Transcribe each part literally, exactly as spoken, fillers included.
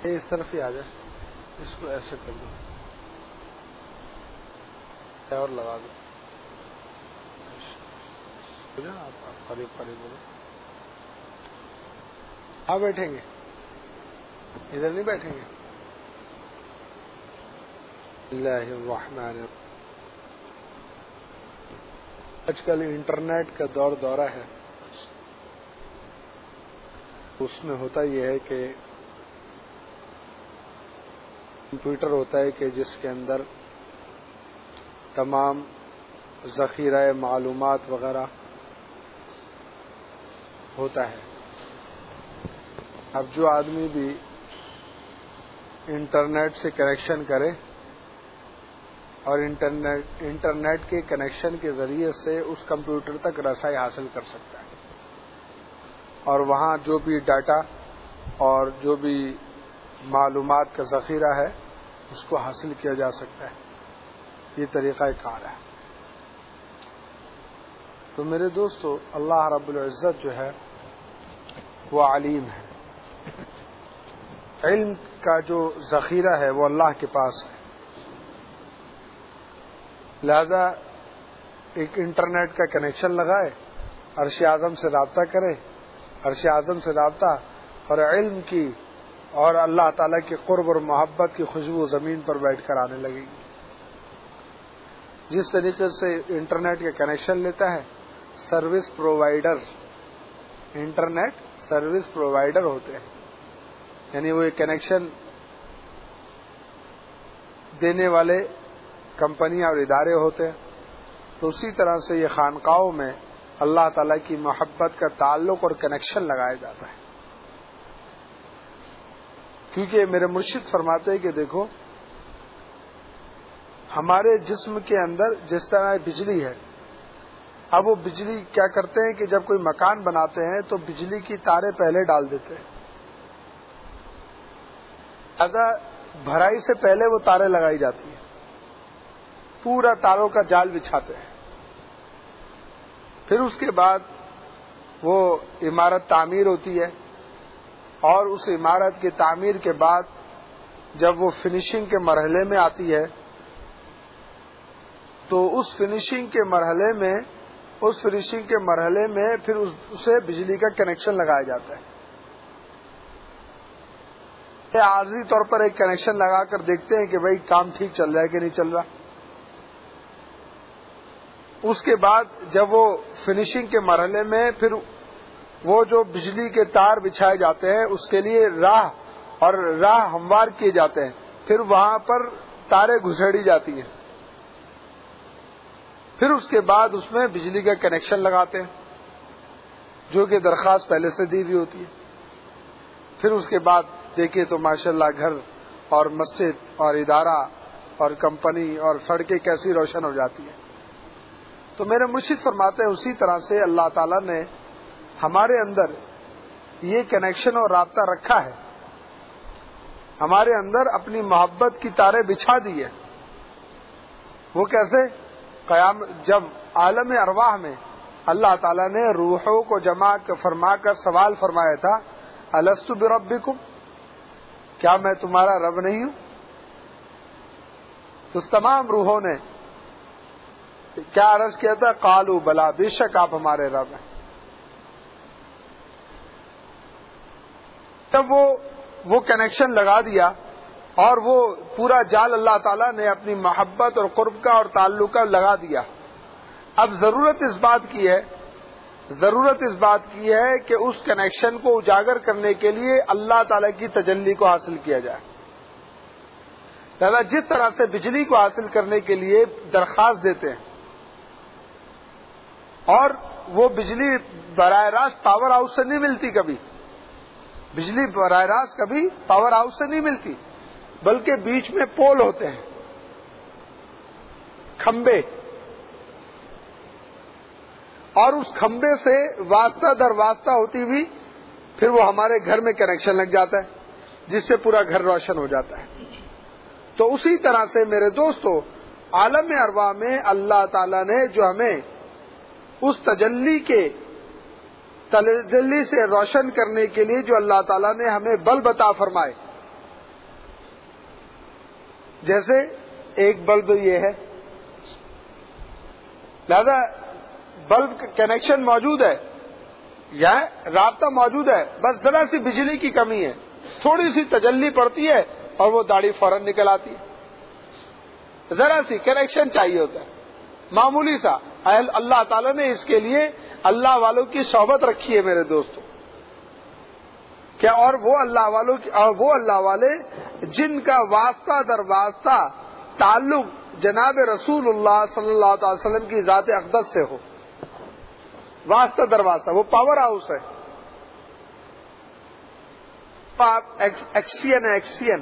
اس طرف ہی آ جائے، اس کو ایسے کر دو اور لگا دو، آپ قریب قریب بولو۔ ہاں بیٹھیں گے، ادھر نہیں بیٹھیں گے۔ اللہ الرحمن الرحیم۔ آج کل انٹرنیٹ کا دور دورہ ہے، اس میں ہوتا یہ ہے کہ کمپیوٹر ہوتا ہے کہ جس کے اندر تمام ذخیرہ معلومات وغیرہ ہوتا ہے۔ اب جو آدمی بھی انٹرنیٹ سے کنیکشن کرے اور انٹرنیٹ انٹرنیٹ کے کنیکشن کے ذریعے سے اس کمپیوٹر تک رسائی حاصل کر سکتا ہے، اور وہاں جو بھی ڈاٹا اور جو بھی معلومات کا ذخیرہ ہے اس کو حاصل کیا جا سکتا ہے۔ یہ طریقہ کار ہے۔ تو میرے دوستو، اللہ رب العزت جو ہے وہ علیم ہے، علم کا جو ذخیرہ ہے وہ اللہ کے پاس ہے، لہذا ایک انٹرنیٹ کا کنیکشن لگائے، عرش اعظم سے رابطہ کرے، عرش اعظم سے رابطہ اور علم کی اور اللہ تعالیٰ کے قرب اور محبت کی خوشبو زمین پر بیٹھ کر آنے لگے گی۔ جس طریقے سے انٹرنیٹ کا کنیکشن لیتا ہے service provider, internet service provider ہوتے ہیں، یعنی وہ ایک کنیکشن دینے والے کمپنیاں اور ادارے ہوتے ہیں، تو اسی طرح سے یہ خانقاہوں میں اللہ تعالیٰ کی محبت کا تعلق اور کنیکشن لگایا جاتا ہے۔ کیونکہ میرے مرشد فرماتے ہیں کہ دیکھو، ہمارے جسم کے اندر جس طرح بجلی ہے، اب وہ بجلی کیا کرتے ہیں کہ جب کوئی مکان بناتے ہیں تو بجلی کی تاریں پہلے ڈال دیتے ہیں، لہذا بھرائی سے پہلے وہ تاریں لگائی جاتی ہیں، پورا تاروں کا جال بچھاتے ہیں، پھر اس کے بعد وہ عمارت تعمیر ہوتی ہے، اور اس عمارت کی تعمیر کے بعد جب وہ فنیشنگ کے مرحلے میں آتی ہے تو اس فنیشنگ کے مرحلے میں اس فنیشنگ کے مرحلے میں پھر اسے بجلی کا کنیکشن لگایا جاتا ہے۔ عارضی طور پر ایک کنیکشن لگا کر دیکھتے ہیں کہ بھئی کام ٹھیک چل رہا ہے کہ نہیں چل رہا۔ اس کے بعد جب وہ فنیشنگ کے مرحلے میں پھر وہ جو بجلی کے تار بچھائے جاتے ہیں اس کے لیے راہ اور راہ ہموار کیے جاتے ہیں، پھر وہاں پر تاریں گھسیڑی جاتی ہیں، پھر اس کے بعد اس میں بجلی کا کنیکشن لگاتے ہیں جو کہ درخواست پہلے سے دی ہوئی ہوتی ہے۔ پھر اس کے بعد دیکھیے تو ماشاءاللہ گھر اور مسجد اور ادارہ اور کمپنی اور سڑکیں کیسی روشن ہو جاتی ہیں۔ تو میرے مرشد فرماتے ہیں اسی طرح سے اللہ تعالیٰ نے ہمارے اندر یہ کنیکشن اور رابطہ رکھا ہے، ہمارے اندر اپنی محبت کی تاریں بچھا دی ہے۔ وہ کیسے؟ قیام جب عالم ارواح میں اللہ تعالیٰ نے روحوں کو جمع فرما کر سوال فرمایا تھا، الست بربکم، کیا میں تمہارا رب نہیں ہوں؟ تو اس تمام روحوں نے کیا عرض کیا تھا؟ قالوا بلا، بے شک آپ ہمارے رب ہیں۔ تب وہ وہ کنیکشن لگا دیا اور وہ پورا جال اللہ تعالیٰ نے اپنی محبت اور قرب کا اور تعلق کا لگا دیا۔ اب ضرورت اس بات کی ہے ضرورت اس بات کی ہے کہ اس کنیکشن کو اجاگر کرنے کے لیے اللہ تعالیٰ کی تجلی کو حاصل کیا جائے۔ لہذا جس طرح سے بجلی کو حاصل کرنے کے لیے درخواست دیتے ہیں اور وہ بجلی براہ راست پاور ہاؤس سے نہیں ملتی، کبھی بجلی براہ راست کبھی پاور ہاؤس سے نہیں ملتی، بلکہ بیچ میں پول ہوتے ہیں، کھمبے، اور اس کھمبے سے واسطہ در واسطہ ہوتی ہوئی پھر وہ ہمارے گھر میں کنیکشن لگ جاتا ہے جس سے پورا گھر روشن ہو جاتا ہے۔ تو اسی طرح سے میرے دوستو، عالم ارواح میں اللہ تعالیٰ نے جو ہمیں اس تجلی کے تجلی سے روشن کرنے کے لیے جو اللہ تعالیٰ نے ہمیں بلب عطا فرمائے، جیسے ایک بلب یہ ہے، لہذا بلب کا کنیکشن موجود ہے یا رابطہ موجود ہے، بس ذرا سی بجلی کی کمی ہے، تھوڑی سی تجلی پڑتی ہے اور وہ داڑھی فوراً نکل آتی ہے، ذرا سی کنیکشن چاہیے ہوتا ہے معمولی سا۔ اللہ تعالیٰ نے اس کے لیے اللہ والوں کی صحبت رکھی ہے میرے دوستو، کیا اور وہ اللہ والوں کی اور وہ اللہ والے جن کا واسطہ در واسطہ تعلق جناب رسول اللہ صلی اللہ علیہ وسلم کی ذات اقدس سے ہو، واسطہ در واسطہ، وہ پاور ہاؤس ہے، آپ ایکسین ایکسین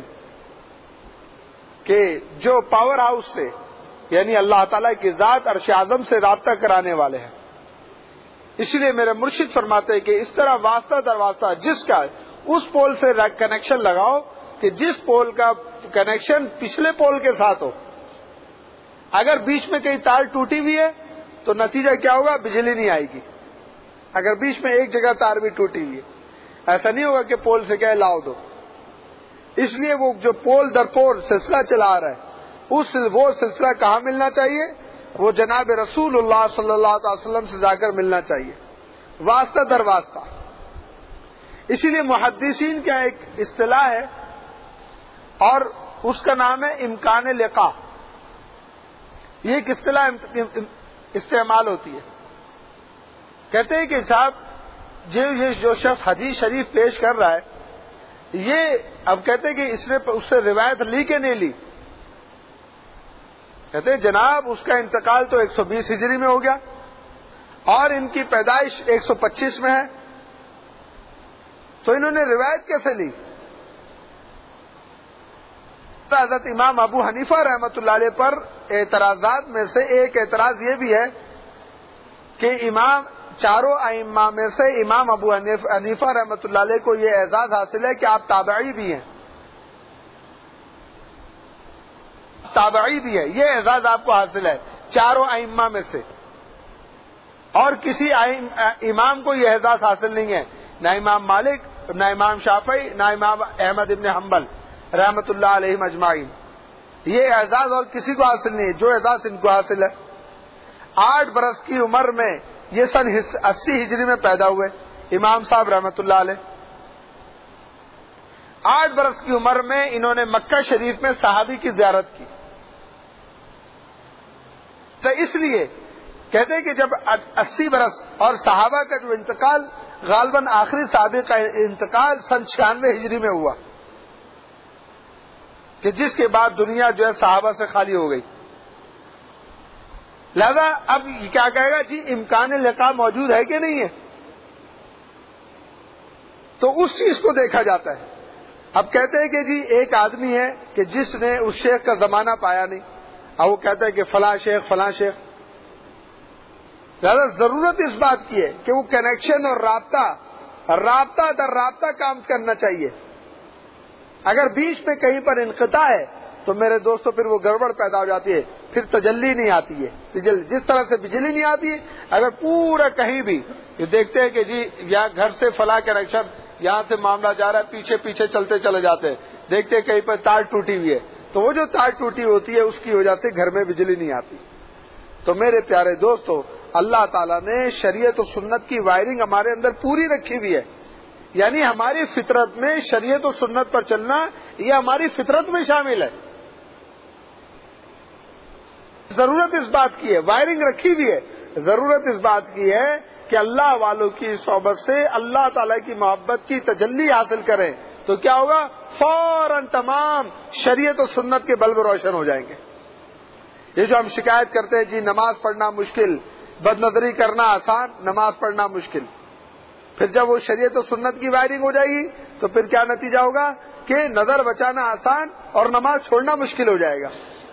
کہ جو پاور ہاؤس سے یعنی اللہ تعالیٰ کی ذات عرش اعظم سے رابطہ کرانے والے ہیں۔ اس لیے میرے مرشد فرماتے ہیں کہ اس طرح واسطہ در واسطہ جس کا اس پول سے کنیکشن لگاؤ کہ جس پول کا کنیکشن پچھلے پول کے ساتھ ہو۔ اگر بیچ میں کہیں تار ٹوٹی ہوئی ہے تو نتیجہ کیا ہوگا؟ بجلی نہیں آئے گی۔ اگر بیچ میں ایک جگہ تار بھی ٹوٹی ہوئی ہے، ایسا نہیں ہوگا کہ پول سے کہے لاؤ دو۔ اس لیے وہ جو پول در پول سلسلہ چلا رہا ہے، اس وہ سلسلہ کہاں ملنا چاہیے؟ وہ جناب رسول اللہ صلی اللہ علیہ وسلم سے جا کر ملنا چاہیے، واسطہ در واسطہ۔ اسی لیے محدثین کا ایک اصطلاح ہے اور اس کا نام ہے امکان لقاء۔ یہ ایک اصطلاح استعمال ہوتی ہے، کہتے ہیں کہ صاحب جو یہ جو شخص حدیث شریف پیش کر رہا ہے، یہ اب کہتے ہیں کہ اس نے اس سے روایت لی کہ نہیں لی؟ کہتے ہیں جناب اس کا انتقال تو ایک سو بیس ہجری میں ہو گیا اور ان کی پیدائش ایک سو پچیس میں ہے، تو انہوں نے روایت کیسے لی؟ حضرت امام ابو حنیفہ رحمۃ اللہ علیہ پر اعتراضات میں سے ایک اعتراض یہ بھی ہے کہ امام چاروں ائمہ میں سے امام ابو حنیفہ رحمۃ اللہ علیہ کو یہ اعزاز حاصل ہے کہ آپ تابعی بھی ہیں، تابعی بھی ہے، یہ اعزاز آپ کو حاصل ہے چاروں ائمہ میں سے، اور کسی امام کو یہ اعزاز حاصل نہیں ہے، نہ امام مالک، نہ امام شافعی، نہ امام احمد ابن حنبل رحمۃ اللہ علیہ اجمعین۔ یہ اعزاز اور کسی کو حاصل نہیں ہے جو اعزاز ان کو حاصل ہے۔ آٹھ برس کی عمر میں یہ سن اسی ہجری میں پیدا ہوئے امام صاحب رحمۃ اللہ علیہ۔ آٹھ برس کی عمر میں انہوں نے مکہ شریف میں صحابی کی زیارت کی، تو اس لیے کہتے ہیں کہ جب اسی برس اور صحابہ کا جو انتقال غالباً آخری صحابی کا انتقال سن چھیانوے ہجری میں ہوا، کہ جس کے بعد دنیا جو ہے صحابہ سے خالی ہو گئی، لہذا اب کیا کہے گا جی امکان لقاء موجود ہے کہ نہیں ہے؟ تو اس چیز کو دیکھا جاتا ہے۔ اب کہتے ہیں کہ جی ایک آدمی ہے کہ جس نے اس شیخ کا زمانہ پایا نہیں، اور وہ کہتا ہے کہ فلاں شیخ فلاں شیخ، لہذا ضرورت اس بات کی ہے کہ وہ کنیکشن اور رابطہ رابطہ در رابطہ کام کرنا چاہیے۔ اگر بیچ میں کہیں پر انقطاع ہے تو میرے دوستو پھر وہ گڑبڑ پیدا ہو جاتی ہے، پھر تجلی نہیں آتی ہے۔ جس طرح سے بجلی نہیں آتی ہے، اگر پورا کہیں بھی یہ دیکھتے ہیں کہ جی یا گھر سے فلاں کنیکشن یہاں سے معاملہ جا رہا ہے، پیچھے پیچھے چلتے چلے جاتے ہیں، دیکھتے ہیں کہیں پر تار ٹوٹی ہوئی ہے، تو وہ جو تار ٹوٹی ہوتی ہے اس کی وجہ سے گھر میں بجلی نہیں آتی۔ تو میرے پیارے دوستو، اللہ تعالیٰ نے شریعت و سنت کی وائرنگ ہمارے اندر پوری رکھی ہوئی ہے، یعنی ہماری فطرت میں شریعت و سنت پر چلنا یہ ہماری فطرت میں شامل ہے۔ ضرورت اس بات کی ہے، وائرنگ رکھی ہوئی ہے، ضرورت اس بات کی ہے کہ اللہ والوں کی صحبت سے اللہ تعالیٰ کی محبت کی تجلی حاصل کریں، تو کیا ہوگا؟ فوراً تمام شریعت و سنت کے بلب روشن ہو جائیں گے۔ یہ جو ہم شکایت کرتے ہیں جی نماز پڑھنا مشکل، بد نظری کرنا آسان، نماز پڑھنا مشکل، پھر جب وہ شریعت و سنت کی وائرنگ ہو جائے گی تو پھر کیا نتیجہ ہوگا کہ نظر بچانا آسان اور نماز چھوڑنا مشکل ہو جائے گا۔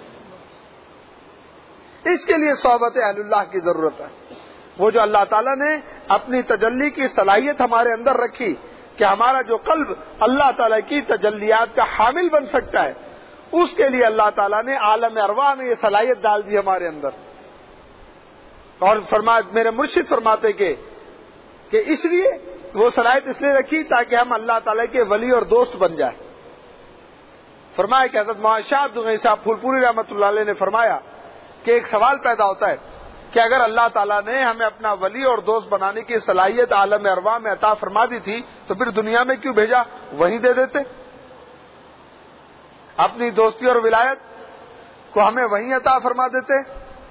اس کے لیے صحبت اہل اللہ کی ضرورت ہے، وہ جو اللہ تعالیٰ نے اپنی تجلی کی صلاحیت ہمارے اندر رکھی کہ ہمارا جو قلب اللہ تعالیٰ کی تجلیات کا حامل بن سکتا ہے، اس کے لیے اللہ تعالیٰ نے عالم ارواح میں یہ صلاحیت ڈال دی ہمارے اندر۔ اور فرما میرے مرشد فرماتے کہ کہ اس لیے وہ صلاحیت اس لیے رکھی تاکہ ہم اللہ تعالیٰ کے ولی اور دوست بن جائیں۔ فرمایا کہ حضرت مولانا شاہ عبد الغنی صاحب پھول پوری رحمۃ اللہ علیہ نے فرمایا کہ ایک سوال پیدا ہوتا ہے کہ اگر اللہ تعالیٰ نے ہمیں اپنا ولی اور دوست بنانے کی صلاحیت عالم ارواح میں عطا فرما دی تھی تو پھر دنیا میں کیوں بھیجا؟ وہیں دے دیتے، اپنی دوستی اور ولایت کو ہمیں وہیں عطا فرما دیتے،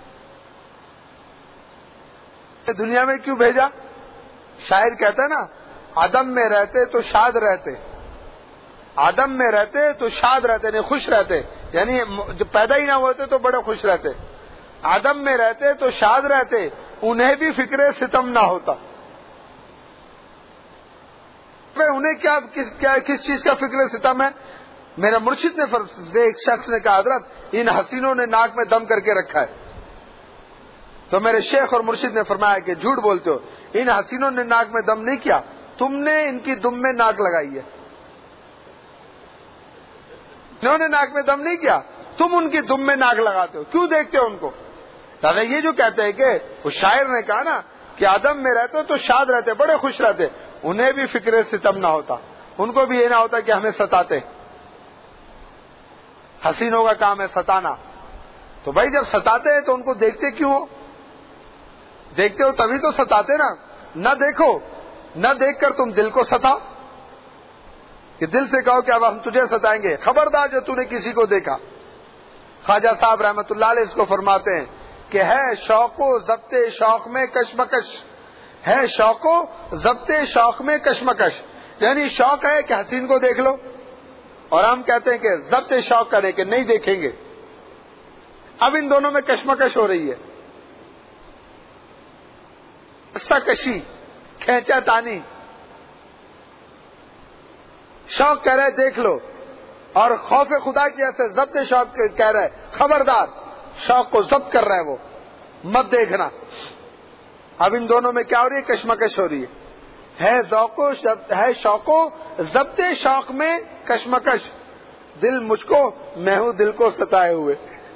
دنیا میں کیوں بھیجا؟ شاعر کہتا ہے نا، عدم میں رہتے تو شاد رہتے، عدم میں رہتے تو شاد رہتے، یعنی خوش رہتے، یعنی جب پیدا ہی نہ ہوتے تو بڑے خوش رہتے، عدم میں رہتے تو شاد رہتے، انہیں بھی فکر ستم نہ ہوتا۔ انہیں کیا کس, کیا کس چیز کا فکر ستم ہے؟ میرا مرشد نے فرض ایک شخص نے کہا حضرت ان حسینوں نے ناک میں دم کر کے رکھا ہے، تو میرے شیخ اور مرشد نے فرمایا کہ جھوٹ بولتے ہو، ان حسینوں نے ناک میں دم نہیں کیا، تم نے ان کی دم میں ناک لگائی ہے، انہوں نے ناک میں دم نہیں کیا، تم ان کی دم میں ناک لگاتے ہو، کیوں دیکھتے ہو ان کو؟ دادا یہ جو کہتے ہیں کہ وہ شاعر نے کہا نا کہ عدم میں رہتے تو شاد رہتے، بڑے خوش رہتے، انہیں بھی فکر ستم نہ ہوتا، ان کو بھی یہ نہ ہوتا کہ ہمیں ستاتے۔ حسینوں کا کام ہے ستانا، تو بھائی جب ستاتے ہیں تو ان کو دیکھتے کیوں ہو؟ دیکھتے ہو تبھی تو ستاتے نا، نہ دیکھو، نہ دیکھ کر تم دل کو ستاؤ، کہ دل سے کہو کہ اب ہم تجھے ستائیں گے، خبردار جو تو نے کسی کو دیکھا۔ خواجہ صاحب رحمت اللہ علیہ اس کو فرماتے ہیں کہ ہے شوق و ضبط شوق میں کشمکش، ہے شوق و ضبط شوق میں کشمکش، یعنی شوق ہے کہ حسین کو دیکھ لو، اور ہم کہتے ہیں کہ ضبط شوق کرے کہ نہیں دیکھیں گے۔ اب ان دونوں میں کشمکش ہو رہی ہے، رسہ کشی، کھینچا تانی، شوق کہہ رہے دیکھ لو، اور خوف خدا کی وجہ سے ضبط شوق کہہ رہا ہے خبردار، شوق کو ضبط کر رہا ہے وہ، مت دیکھنا۔ اب ان دونوں میں کیا ہو رہی ہے؟ کشمکش ہو رہی ہے، ہے ذوق و ہے شوق و ضبط شوق میں کشمکش، دل مجھ کو میں ہوں دل کو ستائے ہوئے،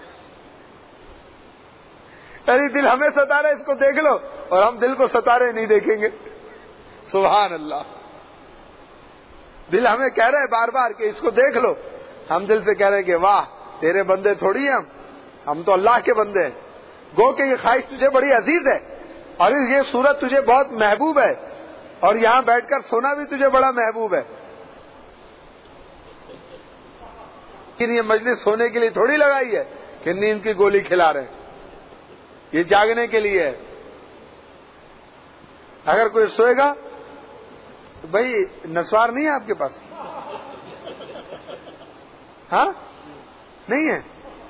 یعنی دل ہمیں ستا رہے اس کو دیکھ لو، اور ہم دل کو ستا رہے نہیں دیکھیں گے۔ سبحان اللہ، دل ہمیں کہہ رہے بار بار کہ اس کو دیکھ لو، ہم دل سے کہہ رہے کہ واہ تیرے بندے تھوڑی ہیں ہم ہم تو اللہ کے بندے ہیں، گو کہ یہ خواہش تجھے بڑی عزیز ہے، اور یہ صورت تجھے بہت محبوب ہے، اور یہاں بیٹھ کر سونا بھی تجھے بڑا محبوب ہے، لیکن یہ مجلس سونے کے لیے تھوڑی لگائی ہے کہ نیند کی گولی کھلا رہے ہیں، یہ جاگنے کے لیے ہے۔ اگر کوئی سوئے گا تو بھائی نسوار نہیں ہے آپ کے پاس؟ ہاں نہیں ہے؟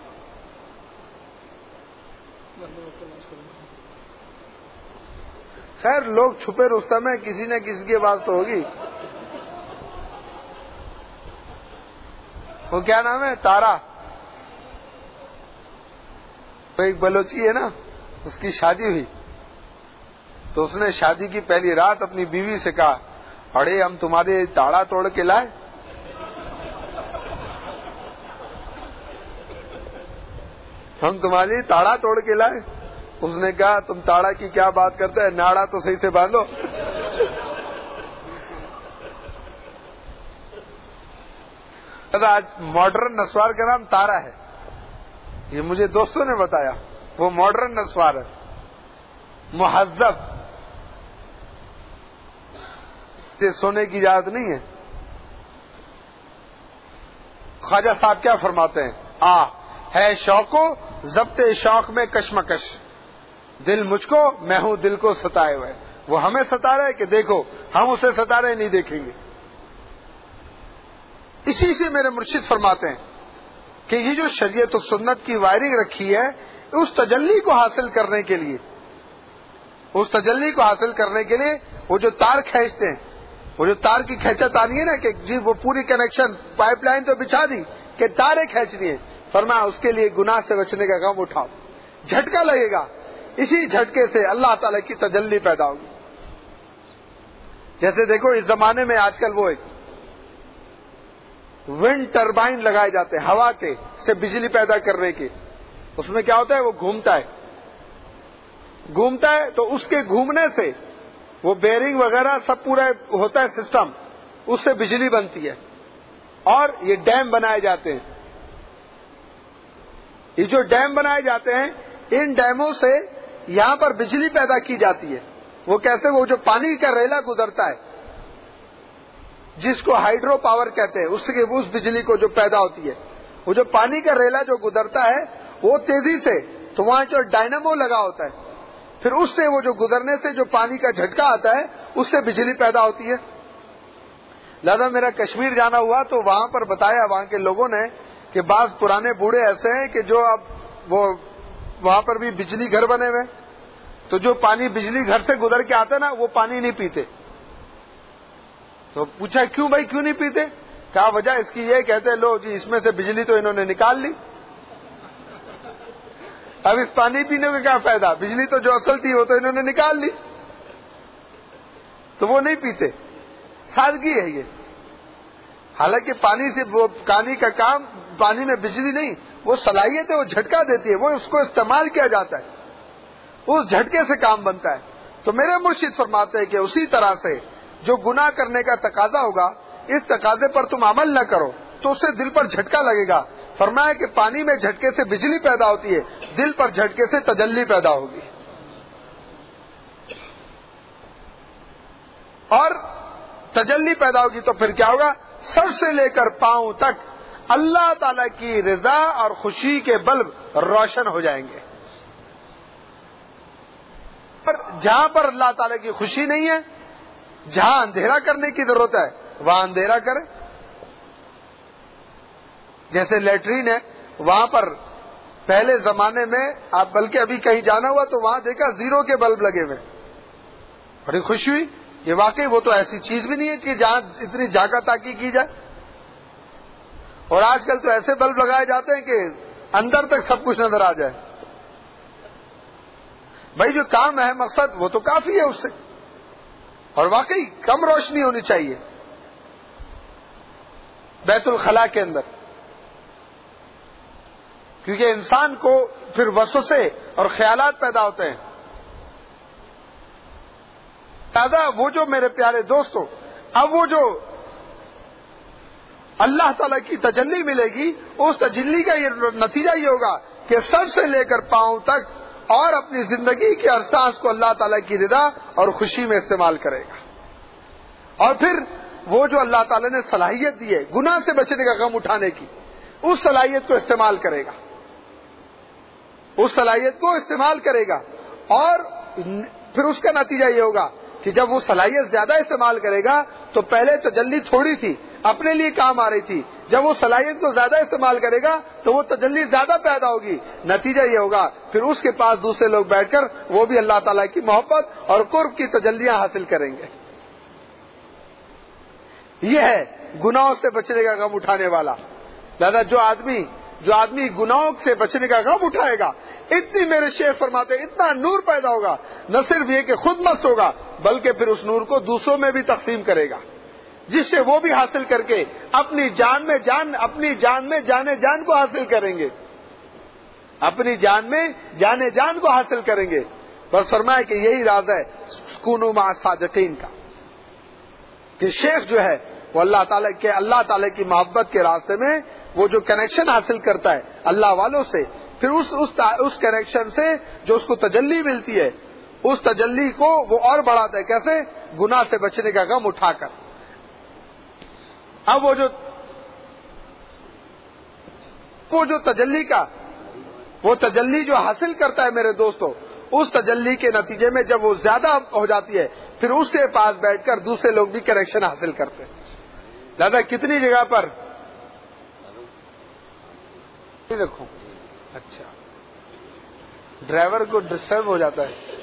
خیر لوگ چھپے رستم ہیں، کسی نہ کسی کی آواز تو ہوگی۔ وہ کیا نام ہے؟ تارا، تو ایک بلوچی ہے نا، اس کی شادی ہوئی تو اس نے شادی کی پہلی رات اپنی بیوی سے کہا اڑے ہم تمہارے تاڑا توڑ کے لائے، ہم تمہاری تاڑا توڑ کے لائے۔ اس نے کہا تم تاڑا کی کیا بات کرتے ہیں، ناڑا تو صحیح سے باندھو۔ آج ماڈرن نسوار کا نام تارا ہے، یہ مجھے دوستوں نے بتایا، وہ ماڈرن نسوار ہے، مہذب، سونے کی اجازت نہیں ہے۔ خواجہ صاحب کیا فرماتے ہیں؟ آ ہے شوق و ضبط شوق میں کشمکش، دل مجھ کو میں ہوں دل کو ستائے ہوئے، وہ ہمیں ستا رہے کہ دیکھو، ہم اسے ستا رہے نہیں دیکھیں گے۔ اسی سے میرے مرشد فرماتے ہیں کہ یہ جو شریعت و سنت کی وائرنگ رکھی ہے، اس تجلی کو حاصل کرنے کے لیے اس تجلی کو حاصل کرنے کے لیے وہ جو تار کھینچتے ہیں، وہ جو تار کی کھینچا تانی ہے نا کہ جی وہ پوری کنیکشن پائپ لائن تو بچھا دی کہ تاریں کھینچنی ہے، فرمایا اس کے لیے گناہ سے بچنے کا غم اٹھاؤ، جھٹکا لگے گا، اسی جھٹکے سے اللہ تعالی کی تجلی پیدا ہوگی۔ جیسے دیکھو اس زمانے میں آج کل وہ ایک ونڈ ٹربائن لگائے جاتے ہیں ہوا کے سے بجلی پیدا کرنے کے، اس میں کیا ہوتا ہے، وہ گھومتا ہے گھومتا ہے تو اس کے گھومنے سے وہ بیرنگ وغیرہ سب پورا ہوتا ہے سسٹم، اس سے بجلی بنتی ہے۔ اور یہ ڈیم بنائے جاتے ہیں. یہ جو ڈیم بنائے جاتے ہیں ان ڈیموں سے یہاں پر بجلی پیدا کی جاتی ہے. وہ کیسے؟ وہ جو پانی کا ریلا گزرتا ہے جس کو ہائیڈرو پاور کہتے ہیں، اس سے اس بجلی کو جو پیدا ہوتی ہے، وہ جو پانی کا ریلا جو گزرتا ہے وہ تیزی سے، تو وہاں جو ڈائنامو لگا ہوتا ہے، پھر اس سے وہ جو گزرنے سے جو پانی کا جھٹکا آتا ہے اس سے بجلی پیدا ہوتی ہے. لہذا میرا کشمیر جانا ہوا تو وہاں پر بتایا وہاں کے لوگوں نے کہ بعض پرانے بوڑھے ایسے ہیں کہ جو اب وہ وہاں پر بھی بجلی گھر بنے ہوئے، تو جو پانی بجلی گھر سے گزر کے آتا ہے نا وہ پانی نہیں پیتے. تو پوچھا کیوں بھائی کیوں نہیں پیتے؟ کیا وجہ اس کی یہ کہتے لو جی اس میں سے بجلی تو انہوں نے نکال لی، اب اس پانی پینے کا کیا فائدہ، بجلی تو جو اصل تھی وہ تو انہوں نے نکال لی، تو وہ نہیں پیتے. سادگی ہے یہ. حالانکہ پانی سے وہ پانی کا کام، پانی میں بجلی نہیں، وہ صلاحیت ہے، وہ جھٹکا دیتی ہے، وہ اس کو استعمال کیا جاتا ہے، اس جھٹکے سے کام بنتا ہے. تو میرے مرشد فرماتے ہیں کہ اسی طرح سے جو گناہ کرنے کا تقاضا ہوگا اس تقاضے پر تم عمل نہ کرو تو اس سے دل پر جھٹکا لگے گا. فرمایا کہ پانی میں جھٹکے سے بجلی پیدا ہوتی ہے، دل پر جھٹکے سے تجلی پیدا ہوگی. اور تجلی پیدا ہوگی تو پھر کیا ہوگا؟ سر سے لے کر پاؤں تک اللہ تعالی کی رضا اور خوشی کے بلب روشن ہو جائیں گے. پر جہاں پر اللہ تعالی کی خوشی نہیں ہے، جہاں اندھیرا کرنے کی ضرورت ہے وہاں اندھیرا کرے. جیسے لیٹرین ہے، وہاں پر پہلے زمانے میں آپ بلکہ ابھی کہیں جانا ہوا تو وہاں دیکھا زیرو کے بلب لگے ہوئے، بڑی خوشی ہوئی. یہ واقعی وہ تو ایسی چیز بھی نہیں ہے کہ جہاں اتنی جھاکا تاکی کی جائے. اور آج کل تو ایسے بلب لگائے جاتے ہیں کہ اندر تک سب کچھ نظر آ جائے. بھائی جو کام ہے مقصد وہ تو کافی ہے اس سے، اور واقعی کم روشنی ہونی چاہیے بیت الخلاء کے اندر، کیونکہ انسان کو پھر وسوسے اور خیالات پیدا ہوتے ہیں. دادا وہ جو میرے پیارے دوستو، اب وہ جو اللہ تعالی کی تجلی ملے گی، اس تجلی کا یہ نتیجہ یہ ہوگا کہ سر سے لے کر پاؤں تک اور اپنی زندگی کے ہر سانس کو اللہ تعالی کی رضا اور خوشی میں استعمال کرے گا. اور پھر وہ جو اللہ تعالی نے صلاحیت دی ہے گناہ سے بچنے کا غم اٹھانے کی، اس صلاحیت کو استعمال کرے گا، اس صلاحیت کو استعمال کرے گا. اور پھر اس کا نتیجہ یہ ہوگا کہ جب وہ صلاحیت زیادہ استعمال کرے گا تو پہلے تجلی تھوڑی تھی، اپنے لیے کام آ رہی تھی، جب وہ صلاحیت کو زیادہ استعمال کرے گا تو وہ تجلی زیادہ پیدا ہوگی. نتیجہ یہ ہوگا پھر اس کے پاس دوسرے لوگ بیٹھ کر وہ بھی اللہ تعالیٰ کی محبت اور قرب کی تجلیاں حاصل کریں گے. یہ ہے گناہوں سے بچنے کا غم اٹھانے والا. لہذا جو آدمی جو آدمی گناہوں سے بچنے کا غم اٹھائے گا، اتنی میرے شیخ فرماتے اتنا نور پیدا ہوگا، نہ صرف یہ کہ خود مست ہوگا بلکہ پھر اس نور کو دوسروں میں بھی تقسیم کرے گا، جس سے وہ بھی حاصل کر کے اپنی جان میں جان اپنی جان میں جانے جان کو حاصل کریں گے، اپنی جان میں جانے جان کو حاصل کریں گے. بس فرمایا کہ یہی راز ہے کونوا مع الصادقین کا، کہ شیخ جو ہے وہ اللہ تعالیٰ کے اللہ تعالیٰ کی محبت کے راستے میں وہ جو کنیکشن حاصل کرتا ہے اللہ والوں سے، پھر اس اس اس کنیکشن سے جو اس کو تجلی ملتی ہے اس تجلی کو وہ اور بڑھاتا ہے. کیسے؟ گناہ سے بچنے کا غم اٹھا کر. اب وہ جو وہ جو تجلی کا وہ تجلی جو حاصل کرتا ہے میرے دوستو، اس تجلی کے نتیجے میں جب وہ زیادہ ہو جاتی ہے پھر اس کے پاس بیٹھ کر دوسرے لوگ بھی کنیکشن حاصل کرتے ہیں. دادا کتنی جگہ پر رکھوں؟ اچھا ڈرائیور کو ڈسٹرب ہو جاتا ہے.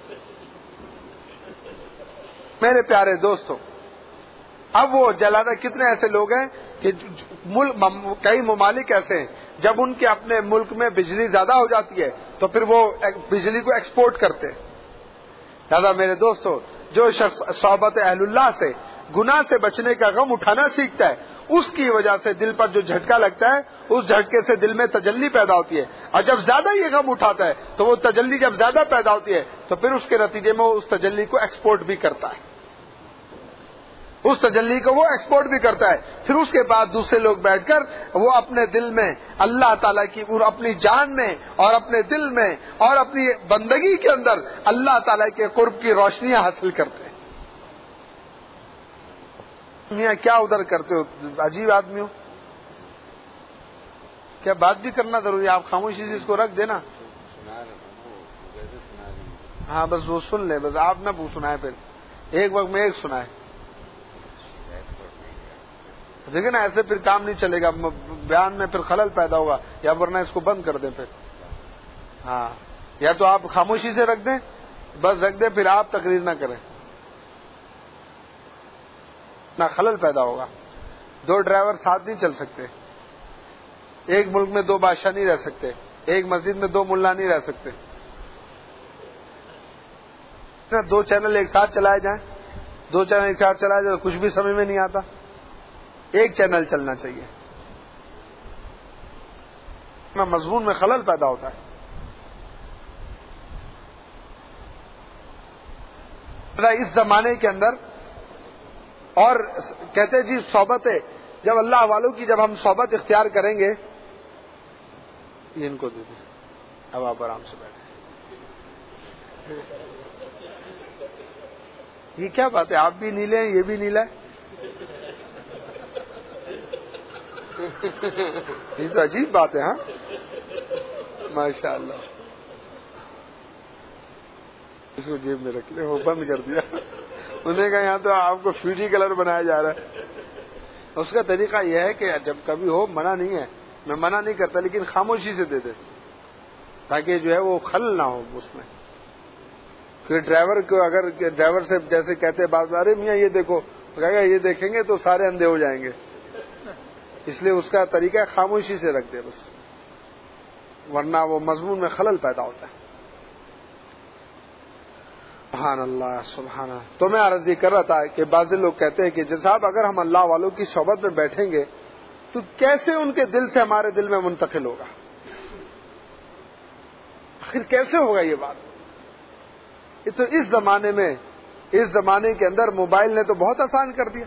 میرے پیارے دوستو، اب وہ جلادہ کتنے ایسے لوگ ہیں کہ ملک کئی ممالک ایسے ہیں جب ان کے اپنے ملک میں بجلی زیادہ ہو جاتی ہے تو پھر وہ بجلی کو ایکسپورٹ کرتے ہیں. دادا میرے دوستو، جو شخص صحبت اہل اللہ سے گناہ سے بچنے کا غم اٹھانا سیکھتا ہے اس کی وجہ سے دل پر جو جھٹکا لگتا ہے اس جھٹکے سے دل میں تجلی پیدا ہوتی ہے، اور جب زیادہ یہ غم اٹھاتا ہے تو وہ تجلی جب زیادہ پیدا ہوتی ہے تو پھر اس کے نتیجے میں وہ اس تجلی کو ایکسپورٹ بھی کرتا ہے. اس تجلی کو وہ ایکسپورٹ بھی کرتا ہے. پھر اس کے بعد دوسرے لوگ بیٹھ کر وہ اپنے دل میں اللہ تعالیٰ کی اور اپنی جان میں اور اپنے دل میں اور اپنی بندگی کے اندر اللہ تعالیٰ کے قرب کی روشنیاں حاصل کرتے ہیں. میاں کیا ادھر کرتے ہو؟ عجیب آدمی ہو. کیا بات بھی کرنا ضروری ہے؟ آپ خاموشی سے اس کو رکھ دینا. ہاں بس وہ سن لے، بس آپ نہ سنائے، پھر ایک وقت میں ایک سنائے. دیکھیں نا ایسے پھر کام نہیں چلے گا، بیان میں پھر خلل پیدا ہوگا، یا ورنہ اس کو بند کر دیں پھر. ہاں یا تو آپ خاموشی سے رکھ دیں، بس رکھ دیں، پھر آپ تقریر نہ کریں، نہ خلل پیدا ہوگا. دو ڈرائیور ساتھ نہیں چل سکتے، ایک ملک میں دو بادشاہ نہیں رہ سکتے، ایک مسجد میں دو ملا نہیں رہ سکتے. دو چینل ایک ساتھ چلائے جائیں، دو چینل ایک ساتھ چلائے جائیں، کچھ بھی سمجھ میں نہیں آتا. ایک چینل چلنا چاہیے، مضمون میں خلل پیدا ہوتا ہے. اس زمانے کے اندر اور کہتے جی صحبت ہے، جب اللہ والوں کی جب ہم صحبت اختیار کریں گے. یہ ان کو دے دیں، اب آپ آرام سے بیٹھیں. یہ کیا بات ہے؟ آپ بھی نیلے ہیں، یہ بھی نیلا ہے. یہ تو عجیب بات ہے. ہاں ماشاء اللہ. اس کو جیب میں رکھ لے، وہ بند کر دیا. انہوں نے کہا یہاں تو آپ کو فیوجی کلر بنایا جا رہا ہے. اس کا طریقہ یہ ہے کہ جب کبھی ہو، منع نہیں ہے، میں منع نہیں کرتا، لیکن خاموشی سے دے دے تاکہ جو ہے وہ خلل نہ ہو اس میں. کہ ڈرائیور کو اگر ڈرائیور سے جیسے کہتے بعض، ارے میاں یہ دیکھو، کہے گا یہ دیکھیں گے تو سارے اندھے ہو جائیں گے. اس لیے اس کا طریقہ خاموشی سے رکھ دے بس، ورنہ وہ مضمون میں خلل پیدا ہوتا ہے. سبحان اللہ سبحان اللہ. تو میں عرض یہ کر رہا تھا کہ بعض لوگ کہتے ہیں کہ صاحب اگر ہم اللہ والوں کی صحبت میں بیٹھیں گے تو کیسے ان کے دل سے ہمارے دل میں منتقل ہوگا؟ آخر کیسے ہوگا یہ بات؟ یہ تو اس زمانے میں، اس زمانے کے اندر موبائل نے تو بہت آسان کر دیا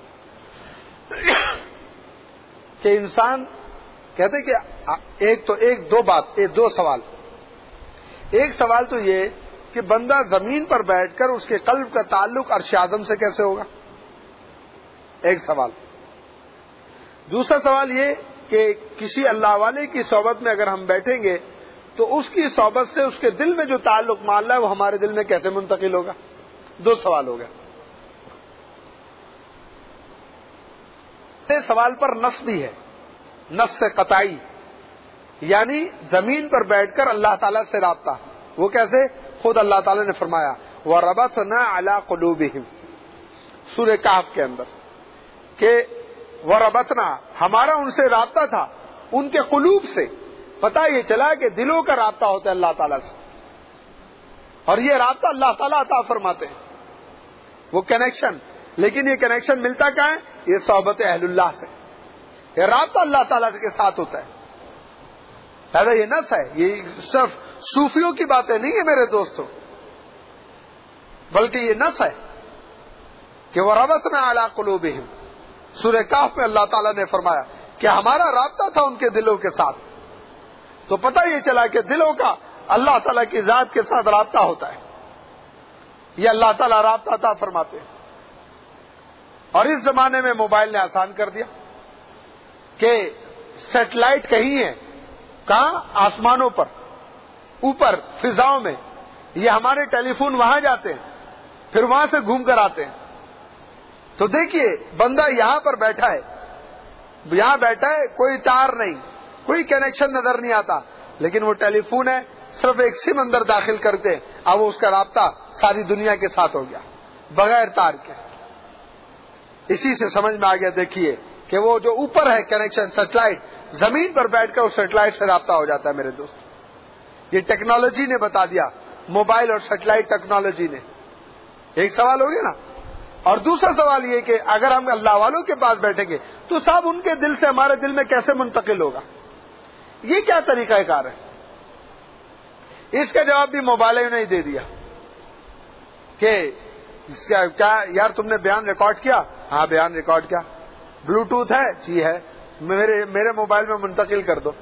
کہ انسان کہتے کہ ایک تو ایک دو بات، ایک دو سوال. ایک سوال تو یہ کہ بندہ زمین پر بیٹھ کر اس کے قلب کا تعلق عرش اعظم سے کیسے ہوگا؟ ایک سوال. دوسرا سوال یہ کہ کسی اللہ والے کی صحبت میں اگر ہم بیٹھیں گے تو اس کی صحبت سے اس کے دل میں جو تعلق معلّہ ہے وہ ہمارے دل میں کیسے منتقل ہوگا؟ دو سوال ہو گیا. سوال پر نص بھی ہے، نص سے قطعی، یعنی زمین پر بیٹھ کر اللہ تعالیٰ سے رابطہ. وہ کیسے؟ خود اللہ تعالیٰ نے فرمایا وَرَبَطْنَا عَلَىٰ قُلُوبِهِمْ سورہ کہف کے اندر کہ وَرَبَطْنَا ہمارا ان سے رابطہ تھا، ان کے قلوب سے. پتہ یہ چلا کہ دلوں کا رابطہ ہوتا ہے اللہ تعالیٰ سے، اور یہ رابطہ اللہ تعالیٰ عطا فرماتے ہیں، وہ کنیکشن. لیکن یہ کنیکشن ملتا کہاں ہے؟ یہ صحبت اہل اللہ سے. یہ رابطہ اللہ تعالیٰ کے ساتھ ہوتا ہے. لہذا یہ نص ہے، یہ صرف صوفیوں کی باتیں نہیں ہے میرے دوستوں، بلکہ یہ نص ہے کہ وَرَبَطْنَا عَلَىٰ قُلُوبِهِمْ سورہ کہف میں اللہ تعالیٰ نے فرمایا کہ ہمارا رابطہ تھا ان کے دلوں کے ساتھ. تو پتہ یہ چلا کہ دلوں کا اللہ تعالیٰ کی ذات کے ساتھ رابطہ ہوتا ہے. یہ اللہ تعالیٰ رابطہ عطا فرماتے ہیں. اور اس زمانے میں موبائل نے آسان کر دیا کہ سیٹلائٹ کہیں ہے، کہاں؟ آسمانوں پر، اوپر فضاؤں میں. یہ ہمارے ٹیلی فون وہاں جاتے ہیں، پھر وہاں سے گھوم کر آتے ہیں. تو دیکھیے بندہ یہاں پر بیٹھا ہے، یہاں بیٹھا ہے، کوئی تار نہیں، کوئی کنیکشن نظر نہیں آتا، لیکن وہ ٹیلی فون ہے، صرف ایک سم اندر داخل کرتے ہیں، اب اس کا رابطہ ساری دنیا کے ساتھ ہو گیا بغیر تار کے. اسی سے سمجھ میں آ گیا دیکھیے کہ وہ جو اوپر ہے کنیکشن سیٹلائٹ، زمین پر بیٹھ کر اس سیٹلائٹ سے رابطہ ہو جاتا ہے میرے دوست. یہ ٹیکنالوجی نے بتا دیا، موبائل اور سیٹلائٹ ٹیکنالوجی نے. ایک سوال ہو گیا نا. اور دوسرا سوال یہ کہ اگر ہم اللہ والوں کے پاس بیٹھیں گے تو صاحب ان کے دل سے ہمارے دل میں کیسے منتقل ہوگا؟ یہ کیا طریقہ کار ہے؟ اس کا جواب بھی موبائل نے دے دیا کہ کیا یار تم نے بیان ریکارڈ کیا ہاں بیان ریکارڈ کیا؟ بلوٹوتھ ہے؟ جی ہے، میرے میرے موبائل میں منتقل کر دو.